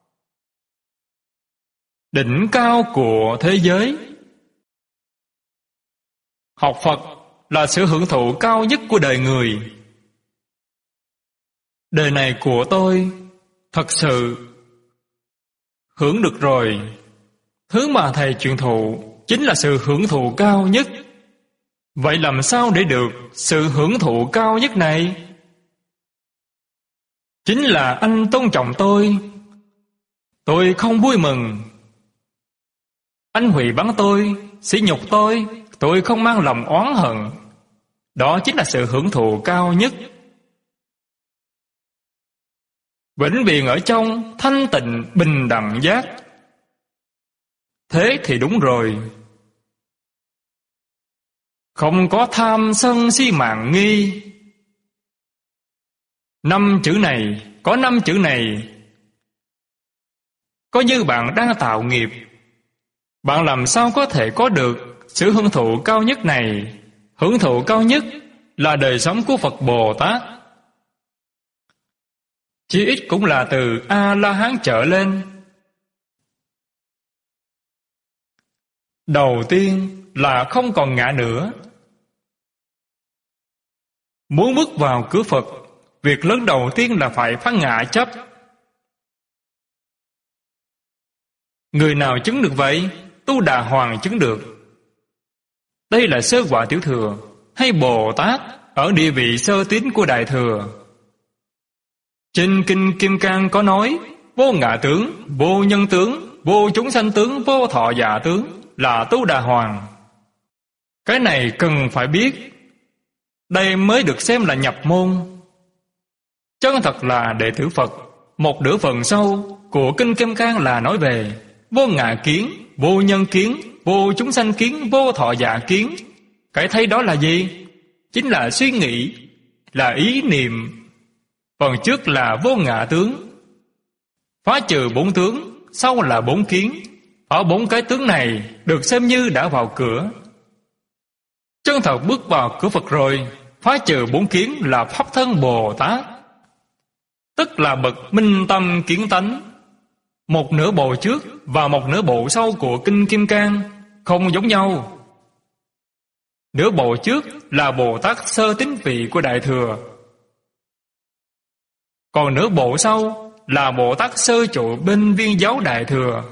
đỉnh cao của thế giới. Học Phật là sự hưởng thụ cao nhất của đời người. Đời này của tôi thật sự hưởng được rồi. Thứ mà thầy truyền thụ chính là sự hưởng thụ cao nhất. Vậy làm sao để được sự hưởng thụ cao nhất này? Chính là anh tôn trọng tôi, tôi không vui mừng. Anh hủy báng tôi, sỉ nhục tôi, tôi không mang lòng oán hận. Đó chính là sự hưởng thụ cao nhất. Vĩnh viễn ở trong thanh tịnh bình đẳng giác. Thế thì đúng rồi. Không có tham sân si mạng nghi. Năm chữ này, có năm chữ này, có như bạn đang tạo nghiệp, bạn làm sao có thể có được sự hưởng thụ cao nhất này? Hưởng thụ cao nhất là đời sống của Phật Bồ Tát, chí ít cũng là từ A-la-hán trở lên. Đầu tiên là không còn ngã nữa. Muốn bước vào cửa Phật, việc lớn đầu tiên là phải phá ngã chấp. Người nào chứng được vậy? Tu Đà Hoàng chứng được. Đây là sơ quả tiểu thừa hay Bồ Tát ở địa vị sơ tín của Đại Thừa. Trên Kinh Kim Cang có nói: vô ngã tướng, vô nhân tướng, vô chúng sanh tướng, vô thọ giả tướng là Tu Đà Hoàng. Cái này cần phải biết. Đây mới được xem là nhập môn. Chân thật là đệ tử Phật. Một nửa phần sau của Kinh Kim Cang là nói về vô ngã kiến, vô nhân kiến, vô chúng sanh kiến, vô thọ giả kiến. Cái thấy đó là gì? Chính là suy nghĩ, là ý niệm. Phần trước là vô ngã tướng, phá trừ bốn tướng, sau là bốn kiến. Ở bốn cái tướng này được xem như đã vào cửa. Chân thật bước vào cửa Phật rồi, phá trừ bốn kiến là Pháp thân Bồ Tát, tức là bậc minh tâm kiến tánh. Một nửa bộ trước và một nửa bộ sau của Kinh Kim Cang không giống nhau. Nửa bộ trước là Bồ Tát sơ tín vị của Đại Thừa, còn nửa bộ sau là Bồ Tát sơ trụ bên Viên giáo Đại Thừa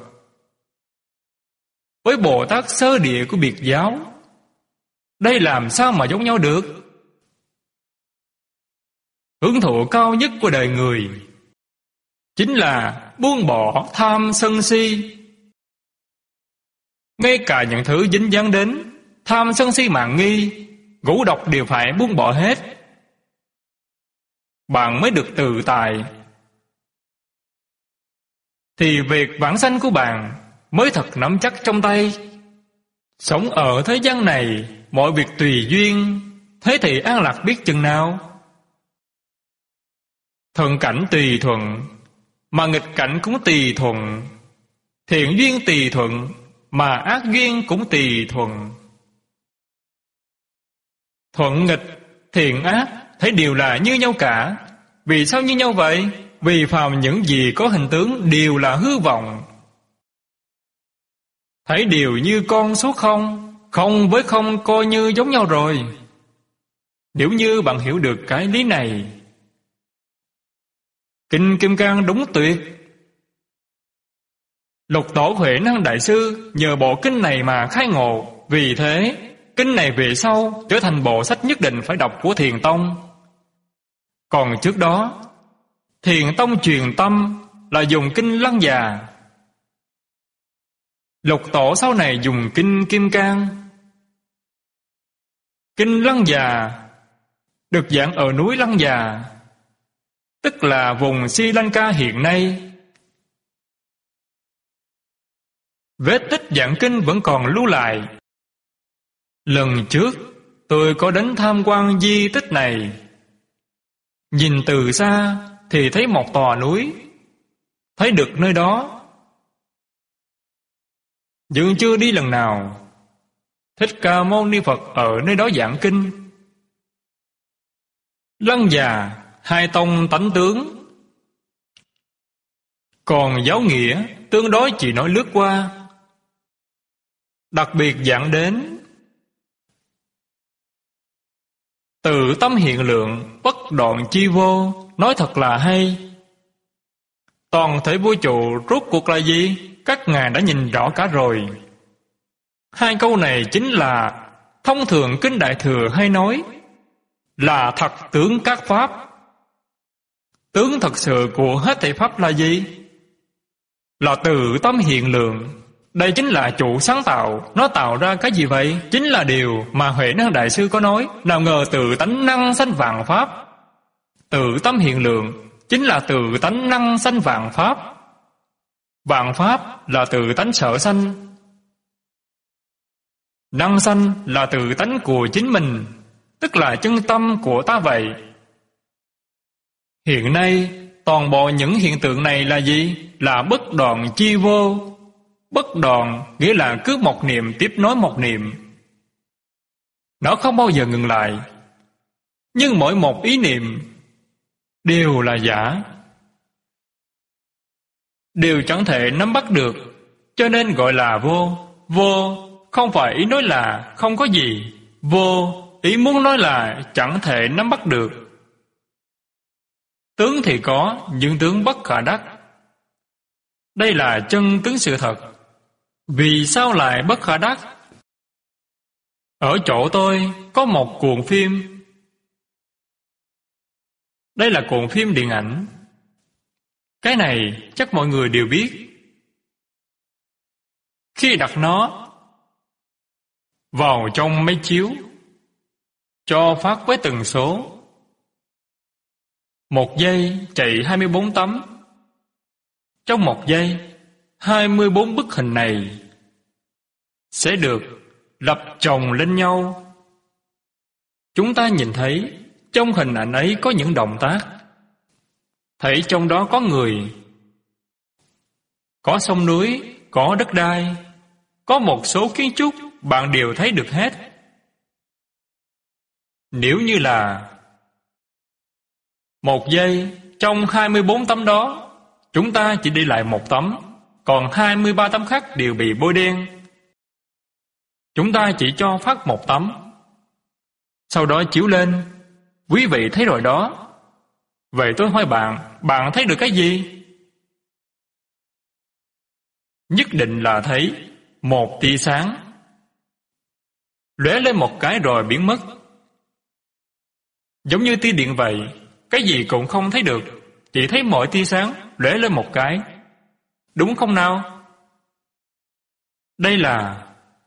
với Bồ Tát sơ địa của biệt giáo. Đây làm sao mà giống nhau được? Hưởng thụ cao nhất của đời người chính là buông bỏ tham sân si. Ngay cả những thứ dính dáng đến tham sân si mạn nghi, ngũ độc đều phải buông bỏ hết, bạn mới được tự tại. Thì việc vãng sanh của bạn mới thật nắm chắc trong tay. Sống ở thế gian này, mọi việc tùy duyên, thế thì an lạc biết chừng nào. Thuận cảnh tùy thuận, mà nghịch cảnh cũng tùy thuận. Thiện duyên tùy thuận, mà ác duyên cũng tùy thuận. Thuận nghịch, thiện ác thấy đều là như nhau cả. Vì sao như nhau vậy? Vì phàm những gì có hình tướng đều là hư vọng. Thấy đều như con số không, không với không coi như giống nhau rồi. Nếu như bạn hiểu được cái lý này, Kinh Kim Cang đúng tuyệt. Lục Tổ Huệ Năng Đại Sư nhờ bộ kinh này mà khai ngộ. Vì thế, kinh này về sau trở thành bộ sách nhất định phải đọc của Thiền Tông. Còn trước đó, Thiền Tông truyền tâm là dùng kinh Lăng Già. Lục Tổ sau này dùng kinh Kim Cang. Kinh Lăng Già được giảng ở núi Lăng Già, tức là vùng Sri Lanka hiện nay. Vết tích giảng kinh vẫn còn lưu lại. Lần trước tôi có đến tham quan di tích này. Nhìn từ xa thì thấy một tòa núi, thấy được nơi đó. Nhưng chưa đi lần nào. Thích Ca Mâu Ni Phật ở nơi đó giảng kinh. Lăng Già hai tông tánh tướng, còn giáo nghĩa tương đối chỉ nói lướt qua. Đặc biệt giảng đến tự tâm hiện lượng, bất đoạn chi vô, nói thật là hay. Toàn thể vũ trụ rốt cuộc là gì? Các ngài đã nhìn rõ cả rồi. Hai câu này chính là thông thường Kinh Đại Thừa hay nói là thật tướng các pháp. Tướng thật sự của hết thảy pháp là gì? Là tự tâm hiện lượng. Đây chính là chủ sáng tạo. Nó tạo ra cái gì vậy? Chính là điều mà Huệ Năng Đại Sư có nói. Nào ngờ tự tánh năng sanh vạn pháp. Tự tâm hiện lượng chính là tự tánh năng sanh vạn pháp. Vạn pháp là tự tánh sở sanh. Năng sanh là tự tánh của chính mình, tức là chân tâm của ta vậy. Hiện nay, toàn bộ những hiện tượng này là gì? Là bất đoạn chi vô. Bất đoạn nghĩa là cứ một niệm tiếp nối một niệm. Nó không bao giờ ngừng lại. Nhưng mỗi một ý niệm đều là giả, đều chẳng thể nắm bắt được, cho nên gọi là vô. Vô không phải ý nói là không có gì. Vô ý muốn nói là chẳng thể nắm bắt được. Tướng thì có, nhưng tướng bất khả đắc. Đây là chân tướng sự thật. Vì sao lại bất khả đắc? Ở chỗ tôi có một cuộn phim. Đây là cuộn phim điện ảnh. Cái này chắc mọi người đều biết. Khi đặt nó vào trong máy chiếu, cho phát với tần số một giây chạy hai mươi bốn tấm. Trong một giây, hai mươi bốn bức hình này sẽ được lập chồng lên nhau. Chúng ta nhìn thấy trong hình ảnh ấy có những động tác. Thấy trong đó có người, có sông núi, có đất đai, có một số kiến trúc bạn đều thấy được hết. Nếu như là một giây trong hai mươi bốn tấm đó, chúng ta chỉ để lại một tấm, còn hai mươi ba tấm khác đều bị bôi đen. Chúng ta chỉ cho phát một tấm, sau đó chiếu lên. Quý vị thấy rồi đó. Vậy tôi hỏi bạn, bạn thấy được cái gì? Nhất định là thấy một tia sáng lóe lên một cái rồi biến mất. Giống như tia điện vậy, cái gì cũng không thấy được, chỉ thấy mỗi tia sáng lóe lên một cái. Đúng không nào? Đây là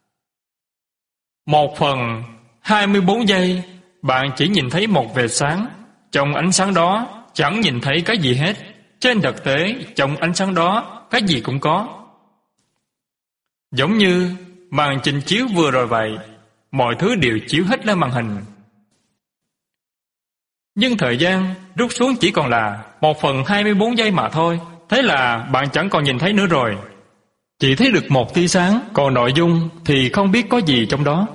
một phần hai mươi bốn giây, bạn chỉ nhìn thấy một vệt sáng. Trong ánh sáng đó chẳng nhìn thấy cái gì hết. Trên thực tế, trong ánh sáng đó cái gì cũng có. Giống như màn trình chiếu vừa rồi vậy, mọi thứ đều chiếu hết lên màn hình. Nhưng thời gian rút xuống chỉ còn là một phần hai mươi bốn giây mà thôi. Thế là bạn chẳng còn nhìn thấy nữa rồi. Chỉ thấy được một tia sáng, còn nội dung thì không biết có gì trong đó.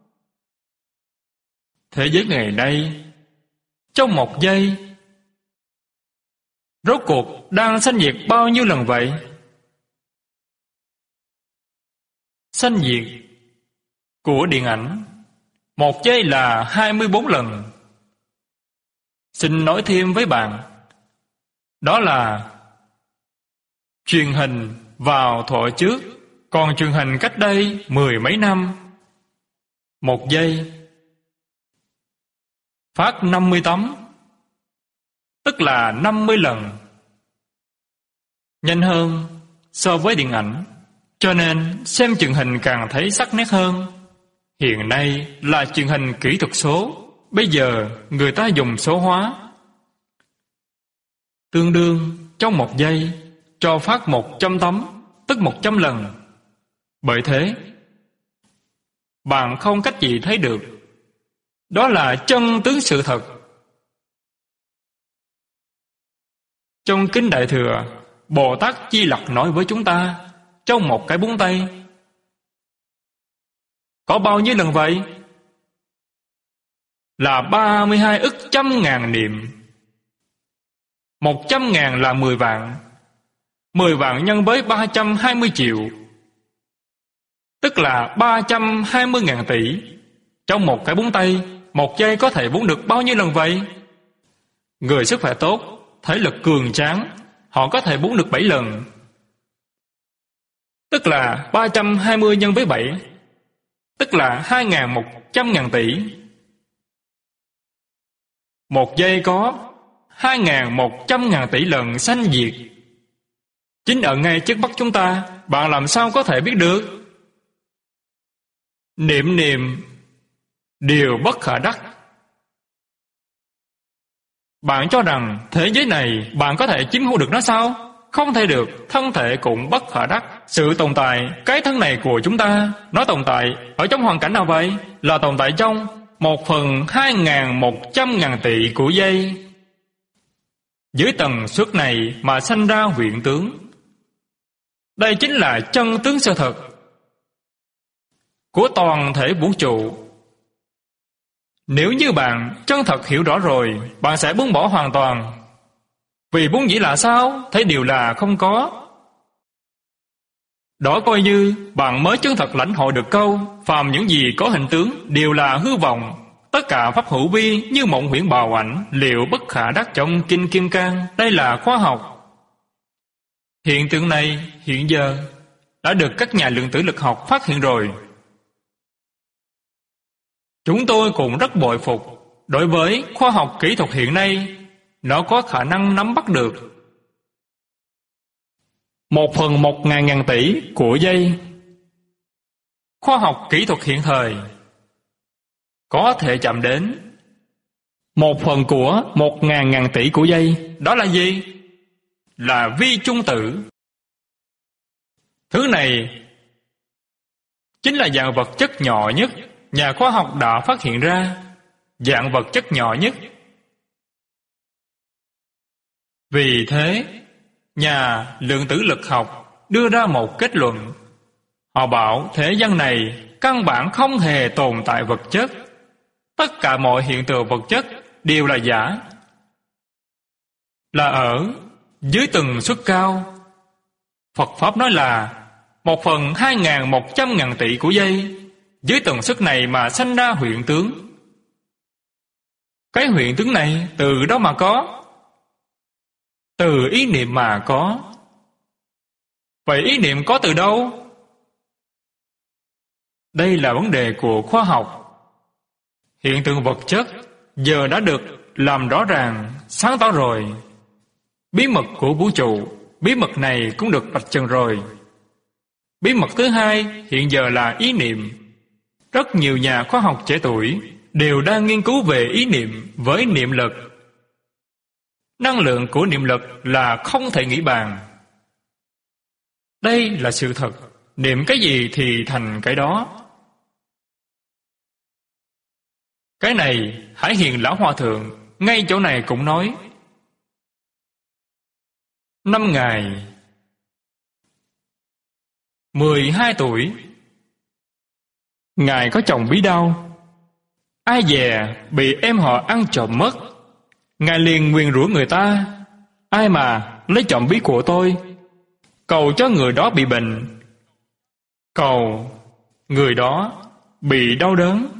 Thế giới ngày nay, trong một giây, rốt cuộc đang sanh diệt bao nhiêu lần vậy? Sanh diệt của điện ảnh một giây là hai mươi bốn lần. Xin nói thêm với bạn, đó là truyền hình vào thuở trước, còn truyền hình cách đây mười mấy năm. Một giây phát năm mươi tấm, tức là năm mươi lần. Nhanh hơn so với điện ảnh, cho nên xem truyền hình càng thấy sắc nét hơn. Hiện nay là truyền hình kỹ thuật số, bây giờ người ta dùng số hóa. Tương đương trong một giây cho phát một trăm tấm, tức một trăm lần. Bởi thế, bạn không cách gì thấy được. Đó là chân tướng sự thật. Trong Kinh Đại Thừa, Bồ Tát Di Lặc nói với chúng ta, trong một cái búng tay có bao nhiêu lần vậy? Là ba mươi hai ức trăm ngàn niệm. Một trăm ngàn là mười vạn. Mười vạn nhân với ba trăm hai mươi triệu, tức là ba trăm hai mươi ngàn tỷ. Trong một cái búng tay, một giây có thể búng được bao nhiêu lần vậy? Người sức khỏe tốt, thể lực cường tráng, họ có thể búng được bảy lần, tức là ba trăm hai mươi nhân với bảy, tức là hai nghìn một trăm ngàn tỷ. Một giây có hai nghìn một trăm ngàn tỷ lần sanh diệt. Chính ở ngay trước mắt chúng ta, bạn làm sao có thể biết được? Niệm niệm điều bất khả đắc. Bạn cho rằng thế giới này bạn có thể chiếm hữu được nó sao? Không thể được. Thân thể cũng bất khả đắc. Sự tồn tại, cái thân này của chúng ta, nó tồn tại ở trong hoàn cảnh nào vậy? Là tồn tại trong một phần hai nghìn một trăm ngàn tỷ của giây. Dưới tần suất này mà sanh ra hiện tướng. Đây chính là chân tướng sự thật của toàn thể vũ trụ. Nếu như bạn chân thật hiểu rõ rồi, bạn sẽ buông bỏ hoàn toàn. Vì vốn dĩ là sao? Thấy điều là không có. Đó coi như bạn mới chân thật lãnh hội được câu phàm những gì có hình tướng đều là hư vọng. Tất cả pháp hữu vi như mộng huyễn bào ảnh, liệu bất khả đắc trong Kinh Kim Cang. Đây là khoa học. Hiện tượng này hiện giờ đã được các nhà lượng tử lực học phát hiện rồi. Chúng tôi cũng rất bội phục đối với khoa học kỹ thuật hiện nay, nó có khả năng nắm bắt được một phần một ngàn ngàn tỷ của giây. Khoa học kỹ thuật hiện thời có thể chạm đến một phần của một ngàn ngàn tỷ của giây. Đó là gì? Là vi chung tử. Thứ này chính là dạng vật chất nhỏ nhất nhà khoa học đã phát hiện ra. Dạng vật chất nhỏ nhất. Vì thế, nhà lượng tử lực học đưa ra một kết luận. Họ bảo thế gian này căn bản không hề tồn tại vật chất. Tất cả mọi hiện tượng vật chất đều là giả, là ở dưới tần suất cao. Phật Pháp nói là một phần hai ngàn một trăm ngàn tỷ của giây, dưới tần suất này mà sanh ra hiện tướng. Cái hiện tướng này từ đâu mà có? Từ ý niệm mà có. Vậy ý niệm có từ đâu? Đây là vấn đề của khoa học. Hiện tượng vật chất giờ đã được làm rõ ràng, sáng tỏ rồi. Bí mật của vũ trụ, bí mật này cũng được vạch trần rồi. Bí mật thứ hai hiện giờ là ý niệm. Rất nhiều nhà khoa học trẻ tuổi đều đang nghiên cứu về ý niệm với niệm lực. Năng lượng của niệm lực là không thể nghĩ bàn. Đây là sự thật. Niệm cái gì thì thành cái đó. Cái này Hải Hiền Lão Hòa Thượng ngay chỗ này cũng nói. Năm ngày mười hai tuổi, Ngài có chồng bí đao. Ai dè bị em họ ăn trộm mất. Ngài liền nguyền rủa người ta: ai mà lấy trộm bí của tôi, cầu cho người đó bị bệnh, cầu người đó bị đau đớn.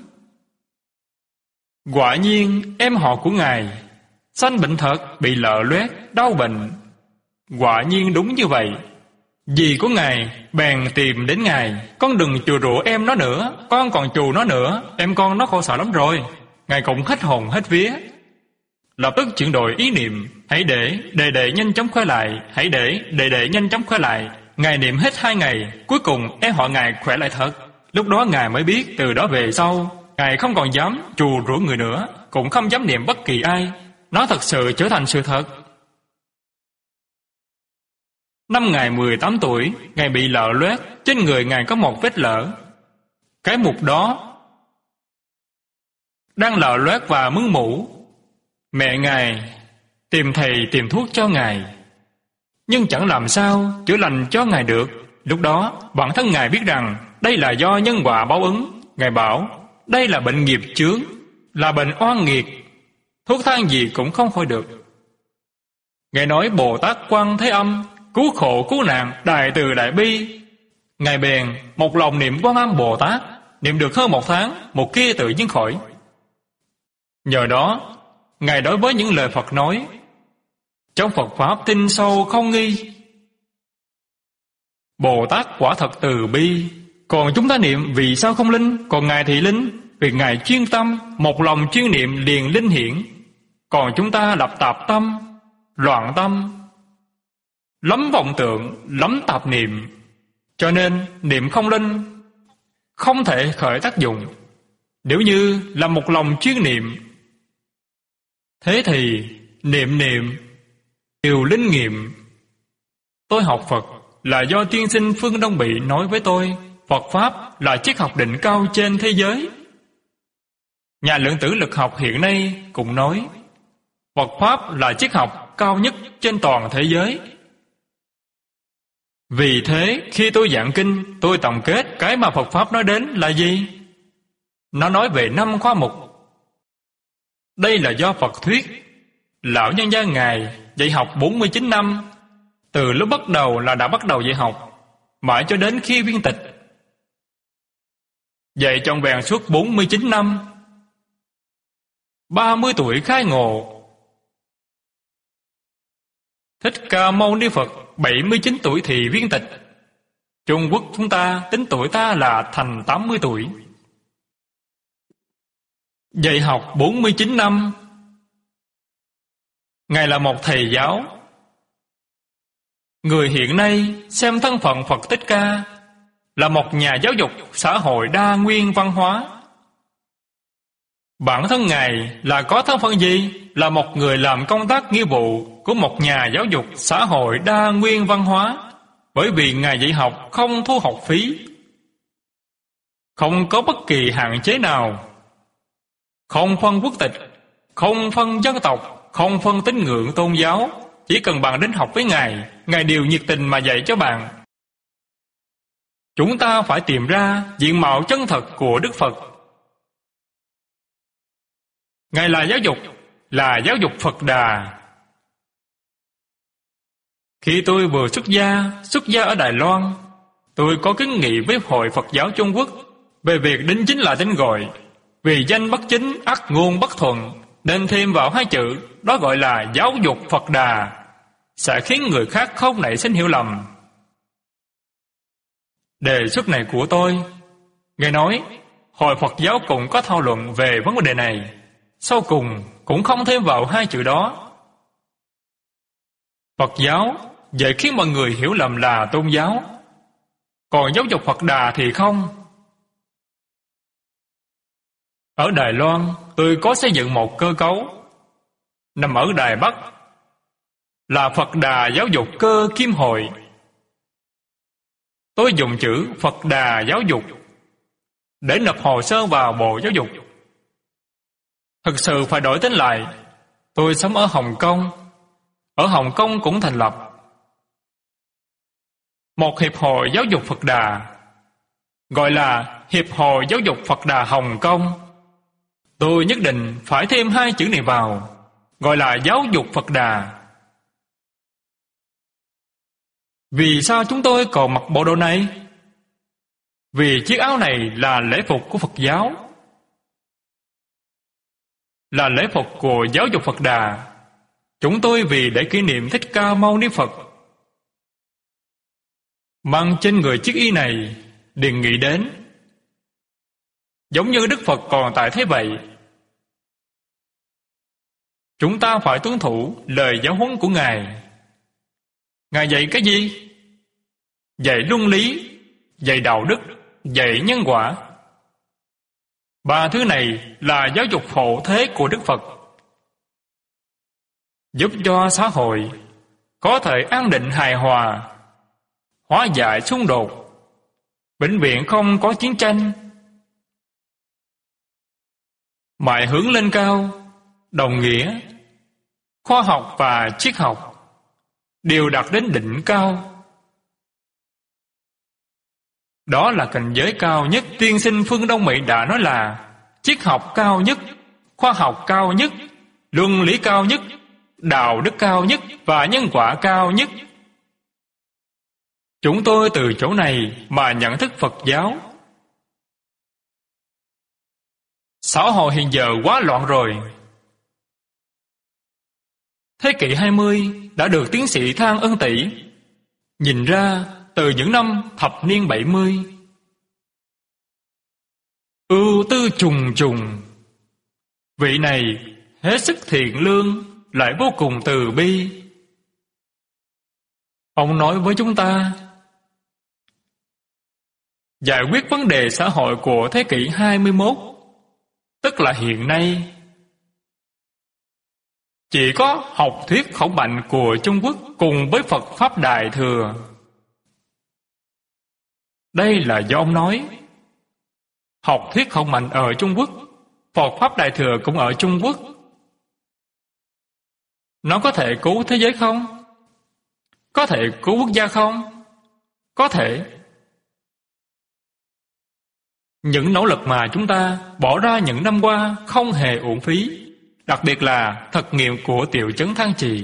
Quả nhiên em họ của Ngài sanh bệnh thật, bị lợ loét, đau bệnh. Quả nhiên đúng như vậy. Dì của Ngài bèn tìm đến Ngài: con đừng chùa rủa em nó nữa, con còn chù nó nữa, em con nó khổ sở lắm rồi. Ngài cũng hết hồn hết vía, lập tức chuyển đổi ý niệm: hãy để đệ đệ nhanh chóng khỏe lại, hãy để đệ đệ nhanh chóng khỏe lại. Ngài niệm hết hai ngày, cuối cùng em họ Ngài khỏe lại thật. Lúc đó Ngài mới biết từ đó về sau Ngài không còn dám chù rủa người nữa, cũng không dám niệm bất kỳ ai. Nó thật sự trở thành sự thật. Năm Ngài mười tám tuổi, Ngài bị lợ loét, trên người Ngài có một vết lở. Cái mục đó đang lợ loét và mưng mủ. Mẹ Ngài tìm thầy tìm thuốc cho Ngài, nhưng chẳng làm sao chữa lành cho Ngài được. Lúc đó bản thân Ngài biết rằng đây là do nhân quả báo ứng. Ngài bảo đây là bệnh nghiệp chướng, là bệnh oan nghiệt, thuốc thang gì cũng không khỏi được. Ngài nói Bồ Tát Quan Thế Âm cứu khổ cứu nạn, đại từ đại bi. Ngài bèn một lòng niệm Quan Âm Bồ Tát, niệm được hơn một tháng, một kia tự nhiên khỏi. Nhờ đó Ngài đối với những lời Phật nói trong Phật Pháp tin sâu không nghi. Bồ Tát quả thật từ bi. Còn chúng ta niệm vì sao không linh? Còn Ngài thì linh, vì Ngài chuyên tâm, một lòng chuyên niệm liền linh hiển. Còn chúng ta lập tạp tâm, loạn tâm, lắm vọng tượng, lắm tạp niệm, cho nên niệm không linh, không thể khởi tác dụng. Nếu như là một lòng chuyên niệm, thế thì niệm niệm đều linh nghiệm. Tôi học Phật là do tiên sinh Phương Đông Bị nói với tôi. Phật Pháp là triết học đỉnh cao trên thế giới. Nhà lượng tử lực học hiện nay cũng nói Phật Pháp là triết học cao nhất trên toàn thế giới. Vì thế khi tôi giảng kinh, tôi tổng kết cái mà Phật Pháp nói đến là gì? Nó nói về năm khoa mục. Đây là do Phật thuyết. Lão nhân gia Ngài dạy học bốn mươi chín năm, từ lúc bắt đầu là đã bắt đầu dạy học, mãi cho đến khi viên tịch. Dạy trọn vẹn suốt bốn mươi chín năm. ba mươi tuổi khai ngộ. Thích Ca Mâu Ni Phật bảy mươi chín tuổi thì viên tịch. Trung Quốc chúng ta tính tuổi ta là thành tám mươi tuổi. Dạy học bốn mươi chín năm. Ngài là một thầy giáo. Người hiện nay xem thân phận Phật Thích Ca là một nhà giáo dục xã hội đa nguyên văn hóa. Bản thân Ngài là có thân phận gì? Là một người làm công tác nghĩa vụ của một nhà giáo dục xã hội đa nguyên văn hóa. Bởi vì Ngài dạy học không thu học phí, không có bất kỳ hạn chế nào, không phân quốc tịch, không phân dân tộc, không phân tín ngưỡng tôn giáo. Chỉ cần bạn đến học với Ngài, Ngài đều nhiệt tình mà dạy cho bạn. chúng ta phải tìm ra diện mạo chân thật của Đức Phật. Ngài là giáo dục, là giáo dục Phật Đà. Khi tôi vừa xuất gia, xuất gia ở Đài Loan, tôi có kiến nghị với Hội Phật giáo Trung Quốc về việc đính chính lại tên gọi. Vì danh bất chính, ắt ngôn bất thuận, nên thêm vào hai chữ, đó gọi là giáo dục Phật Đà, sẽ khiến người khác không nảy sinh hiểu lầm. Đề xuất này của tôi, nghe nói, Hội Phật giáo cũng có thảo luận về vấn đề này, sau cùng cũng không thêm vào hai chữ đó. Phật giáo dễ khiến mọi người hiểu lầm là tôn giáo, còn giáo dục Phật Đà thì không. Ở Đài Loan, tôi có xây dựng một cơ cấu, nằm ở Đài Bắc, là Phật Đà Giáo dục Cơ Kim Hội. Tôi dùng chữ Phật Đà Giáo dục để nộp hồ sơ vào Bộ Giáo dục. Thực sự phải đổi tên lại. Tôi sống ở Hồng Kông. Ở Hồng Kông cũng thành lập một hiệp hội giáo dục Phật Đà, gọi là Hiệp hội Giáo dục Phật Đà Hồng Kông. Tôi nhất định phải thêm hai chữ này vào, gọi là giáo dục Phật Đà. Vì sao chúng tôi còn mặc bộ đồ này? Vì chiếc áo này là lễ phục của Phật giáo, là lễ phục của giáo dục Phật Đà. Chúng tôi vì để kỷ niệm Thích Ca Mâu Ni Phật. Mang trên người chiếc y này, đừng nghĩ đến giống như Đức Phật còn tại thế vậy. Chúng ta phải tuân thủ lời giáo huấn của Ngài. Ngài dạy cái gì? Dạy luân lý, dạy đạo đức, dạy nhân quả. Ba thứ này là giáo dục hộ thế của Đức Phật, giúp cho xã hội có thể an định hài hòa, hóa giải xung đột, vĩnh viễn không có chiến tranh, mãi hướng lên cao. Đồng nghĩa khoa học và triết học đều đạt đến đỉnh cao. Đó là cảnh giới cao nhất. Tiên sinh phương Đông Mỹ đã nói là triết học cao nhất, khoa học cao nhất, luân lý cao nhất, đạo đức cao nhất và nhân quả cao nhất. Chúng tôi từ chỗ này mà nhận thức Phật giáo. Xã hội hiện giờ quá loạn rồi. Thế kỷ hai mươi đã được tiến sĩ Thang Ân Tỷ nhìn ra từ những năm thập niên bảy mươi. Ưu tư trùng trùng. Vị này hết sức thiện lương, lại vô cùng từ bi. Ông nói với chúng ta, giải quyết vấn đề xã hội của thế kỷ hai mươi mốt, tức là hiện nay, chỉ có học thuyết khổng mạnh của Trung Quốc cùng với Phật Pháp Đại Thừa. Đây là do ông nói. Học thuyết khổng mạnh ở Trung Quốc, Phật Pháp Đại Thừa cũng ở Trung Quốc. Nó có thể cứu thế giới không? Có thể cứu quốc gia không? Có thể. Những nỗ lực mà chúng ta bỏ ra những năm qua không hề uổng phí, đặc biệt là thực nghiệm của Tiểu Chấn Thang Trì.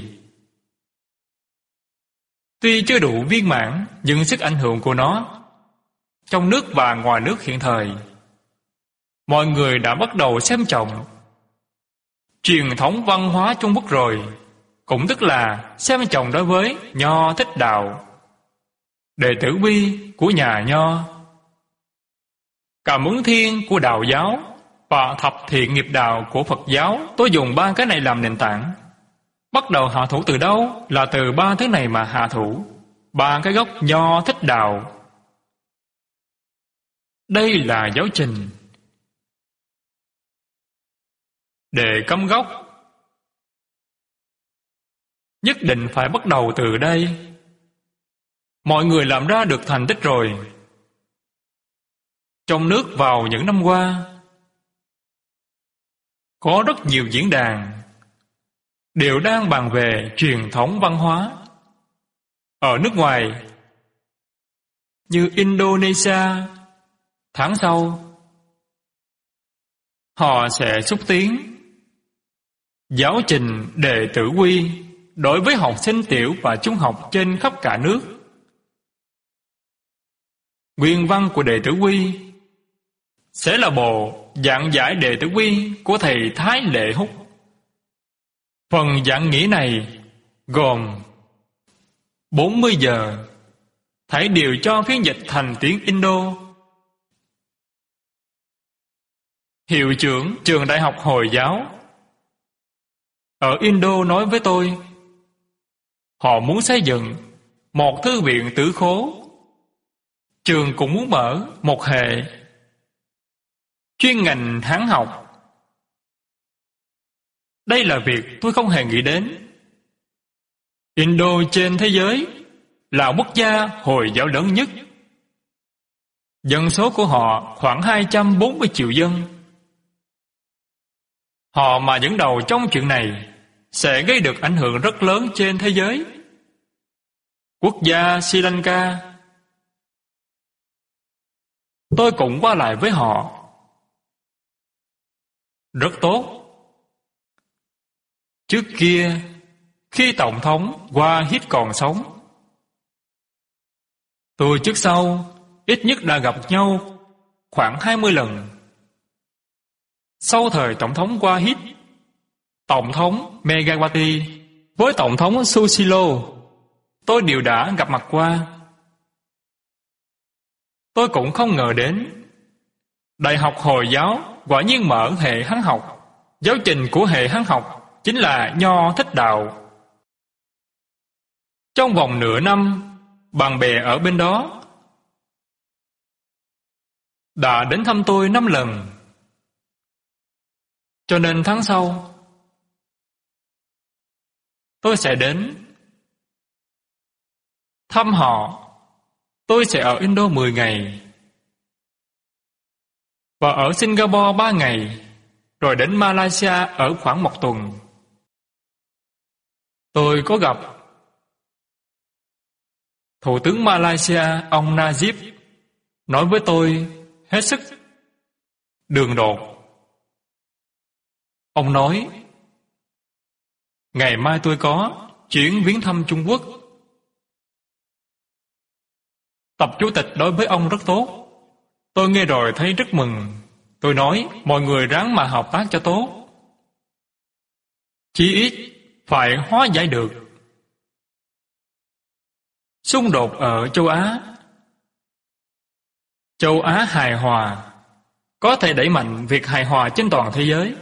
Tuy chưa đủ viên mãn, nhưng sức ảnh hưởng của nó trong nước và ngoài nước hiện thời, mọi người đã bắt đầu xem trọng truyền thống văn hóa Trung Quốc rồi, cũng tức là xem trọng đối với Nho Thích Đạo, đệ tử Bi của nhà Nho, Cảm Ứng Thiên của Đạo giáo và Thập Thiện Nghiệp Đạo của Phật giáo. Tôi dùng ba cái này làm nền tảng. Bắt đầu hạ thủ từ đâu? Là từ ba thứ này mà hạ thủ. Ba cái gốc Nho Thích Đạo. Đây là giáo trình. Để cắm gốc, nhất định phải bắt đầu từ đây. Mọi người làm ra được thành tích rồi. Trong nước vào những năm qua, có rất nhiều diễn đàn đều đang bàn về truyền thống văn hóa. Ở nước ngoài, như Indonesia. Tháng sau, họ sẽ xúc tiến giáo trình đệ tử quy đối với học sinh tiểu và trung học trên khắp cả nước. Nguyên văn của đệ tử quy sẽ là bộ giảng giải đệ tử quy của thầy Thái Lệ Húc. Phần giảng nghĩa này gồm bốn mươi giờ, thảy đều cho phiên dịch thành tiếng Indo. Hiệu trưởng trường Đại học Hồi giáo ở Indo nói với tôi, họ muốn xây dựng một thư viện tử khố. Trường cũng muốn mở một hệ chuyên ngành Hán học. Đây là việc tôi không hề nghĩ đến. Indo trên thế giới là quốc gia Hồi giáo lớn nhất. Dân số của họ khoảng hai trăm bốn mươi triệu dân. Họ mà dẫn đầu trong chuyện này sẽ gây được ảnh hưởng rất lớn trên thế giới. Quốc gia Sri Lanka, tôi cũng qua lại với họ. Rất tốt. Trước kia, khi Tổng thống Wahid còn sống, tôi trước sau ít nhất đã gặp nhau khoảng hai mươi lần. Sau thời Tổng thống Wahid, Tổng thống Megawati với Tổng thống Susilo, tôi đều đã gặp mặt qua. Tôi cũng không ngờ đến Đại học Hồi giáo quả nhiên mở hệ Hán học. Giáo trình của hệ Hán học chính là Nho Thích Đạo. Trong vòng nửa năm, bạn bè ở bên đó đã đến thăm tôi năm lần. Cho nên tháng sau, tôi sẽ đến thăm họ. Tôi sẽ ở Indo mười ngày và ở Singapore ba ngày, rồi đến Malaysia ở khoảng một tuần. Tôi có gặp Thủ tướng Malaysia ông Najib, nói với tôi hết sức đường đột. Ông nói, ngày mai tôi có chuyến viếng thăm Trung Quốc. Tập chủ tịch đối với ông rất tốt. Tôi nghe rồi thấy rất mừng. Tôi nói, mọi người ráng mà hợp tác cho tốt. Chí ít phải hóa giải được xung đột ở châu Á. Châu Á hài hòa có thể đẩy mạnh việc hài hòa trên toàn thế giới.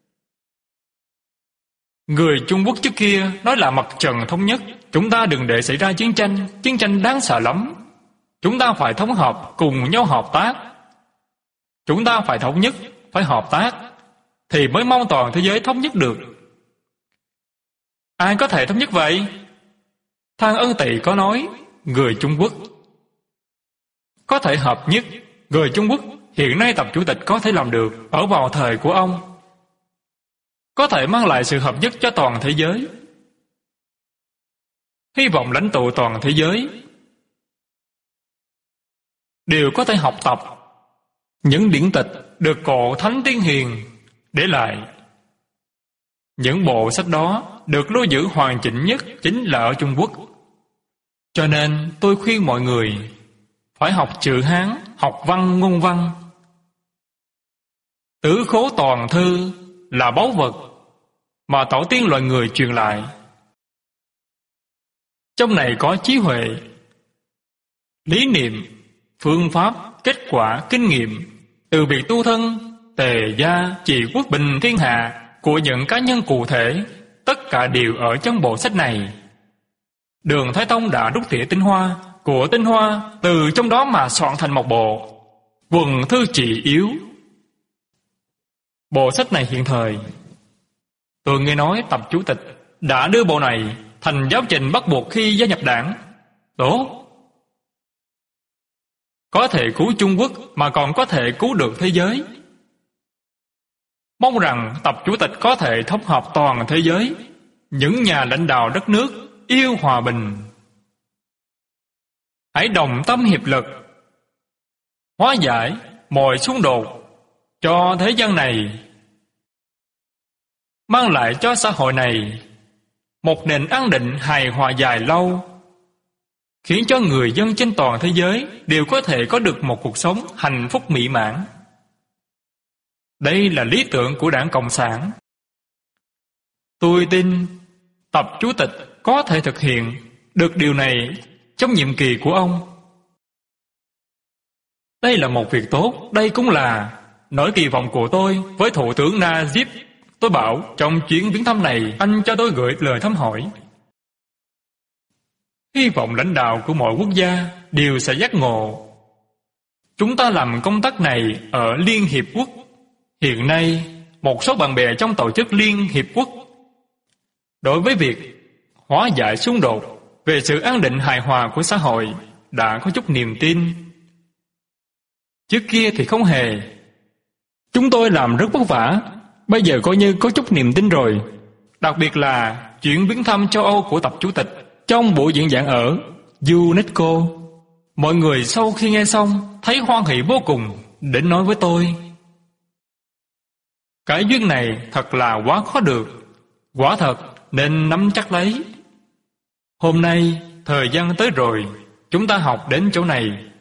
Người Trung Quốc trước kia nói là mặt trận thống nhất. Chúng ta đừng để xảy ra chiến tranh. Chiến tranh đáng sợ lắm. Chúng ta phải thống hợp, cùng nhau hợp tác. Chúng ta phải thống nhất, phải hợp tác, thì mới mong toàn thế giới thống nhất được. Ai có thể thống nhất vậy? Thang Ân Tị có nói, người Trung Quốc có thể hợp nhất. Người Trung Quốc hiện nay tập chủ tịch có thể làm được ở vào thời của ông, có thể mang lại sự hợp nhất cho toàn thế giới. Hy vọng lãnh tụ toàn thế giới đều có thể học tập những điển tịch được cổ Thánh Tiên Hiền để lại. Những bộ sách đó được lưu giữ hoàn chỉnh nhất chính là ở Trung Quốc. Cho nên tôi khuyên mọi người phải học chữ Hán, học văn ngôn văn. Tứ khố toàn thư là báu vật mà tổ tiên loài người truyền lại. Trong này có trí huệ, lý niệm, phương pháp, kết quả, kinh nghiệm từ việc tu thân, tề gia, trị quốc bình thiên hạ của những cá nhân cụ thể. Tất cả đều ở trong bộ sách này. Đường Thái Tông đã đúc tỉa tinh hoa của tinh hoa từ trong đó mà soạn thành một bộ Quần thư trị yếu. Bộ sách này hiện thời, tôi nghe nói tập chủ tịch đã đưa bộ này thành giáo trình bắt buộc khi gia nhập đảng. Tốt. Có thể cứu Trung Quốc mà còn có thể cứu được thế giới. Mong rằng tập chủ tịch có thể thống hợp toàn thế giới, những nhà lãnh đạo đất nước yêu hòa bình. hãy đồng tâm hiệp lực, hóa giải mọi xung đột cho thế gian này, mang lại cho xã hội này một nền an định hài hòa dài lâu, khiến cho người dân trên toàn thế giới đều có thể có được một cuộc sống hạnh phúc mỹ mãn. Đây là lý tưởng của Đảng Cộng sản. Tôi tin Tập Chủ tịch có thể thực hiện được điều này trong nhiệm kỳ của ông. Đây là một việc tốt, đây cũng là nỗi kỳ vọng của tôi với Thủ tướng Najib. Tôi bảo trong chuyến viếng thăm này anh cho tôi gửi lời thăm hỏi. Hy vọng lãnh đạo của mọi quốc gia đều sẽ giác ngộ. Chúng ta làm công tác này ở Liên Hiệp Quốc. Hiện nay, một số bạn bè trong tổ chức Liên Hiệp Quốc đối với việc hóa giải xung đột về sự an định hài hòa của xã hội đã có chút niềm tin. Trước kia thì không hề. Chúng tôi làm rất vất vả, bây giờ coi như có chút niềm tin rồi. Đặc biệt là chuyến viếng thăm châu Âu của Tập Chủ tịch. Trong buổi diễn giảng ở UNESCO, mọi người sau khi nghe xong thấy hoan hỉ vô cùng, đến nói với tôi: cái duyên này thật là quá khó được, quả thật nên nắm chắc lấy. Hôm nay thời gian tới rồi, chúng ta học đến chỗ này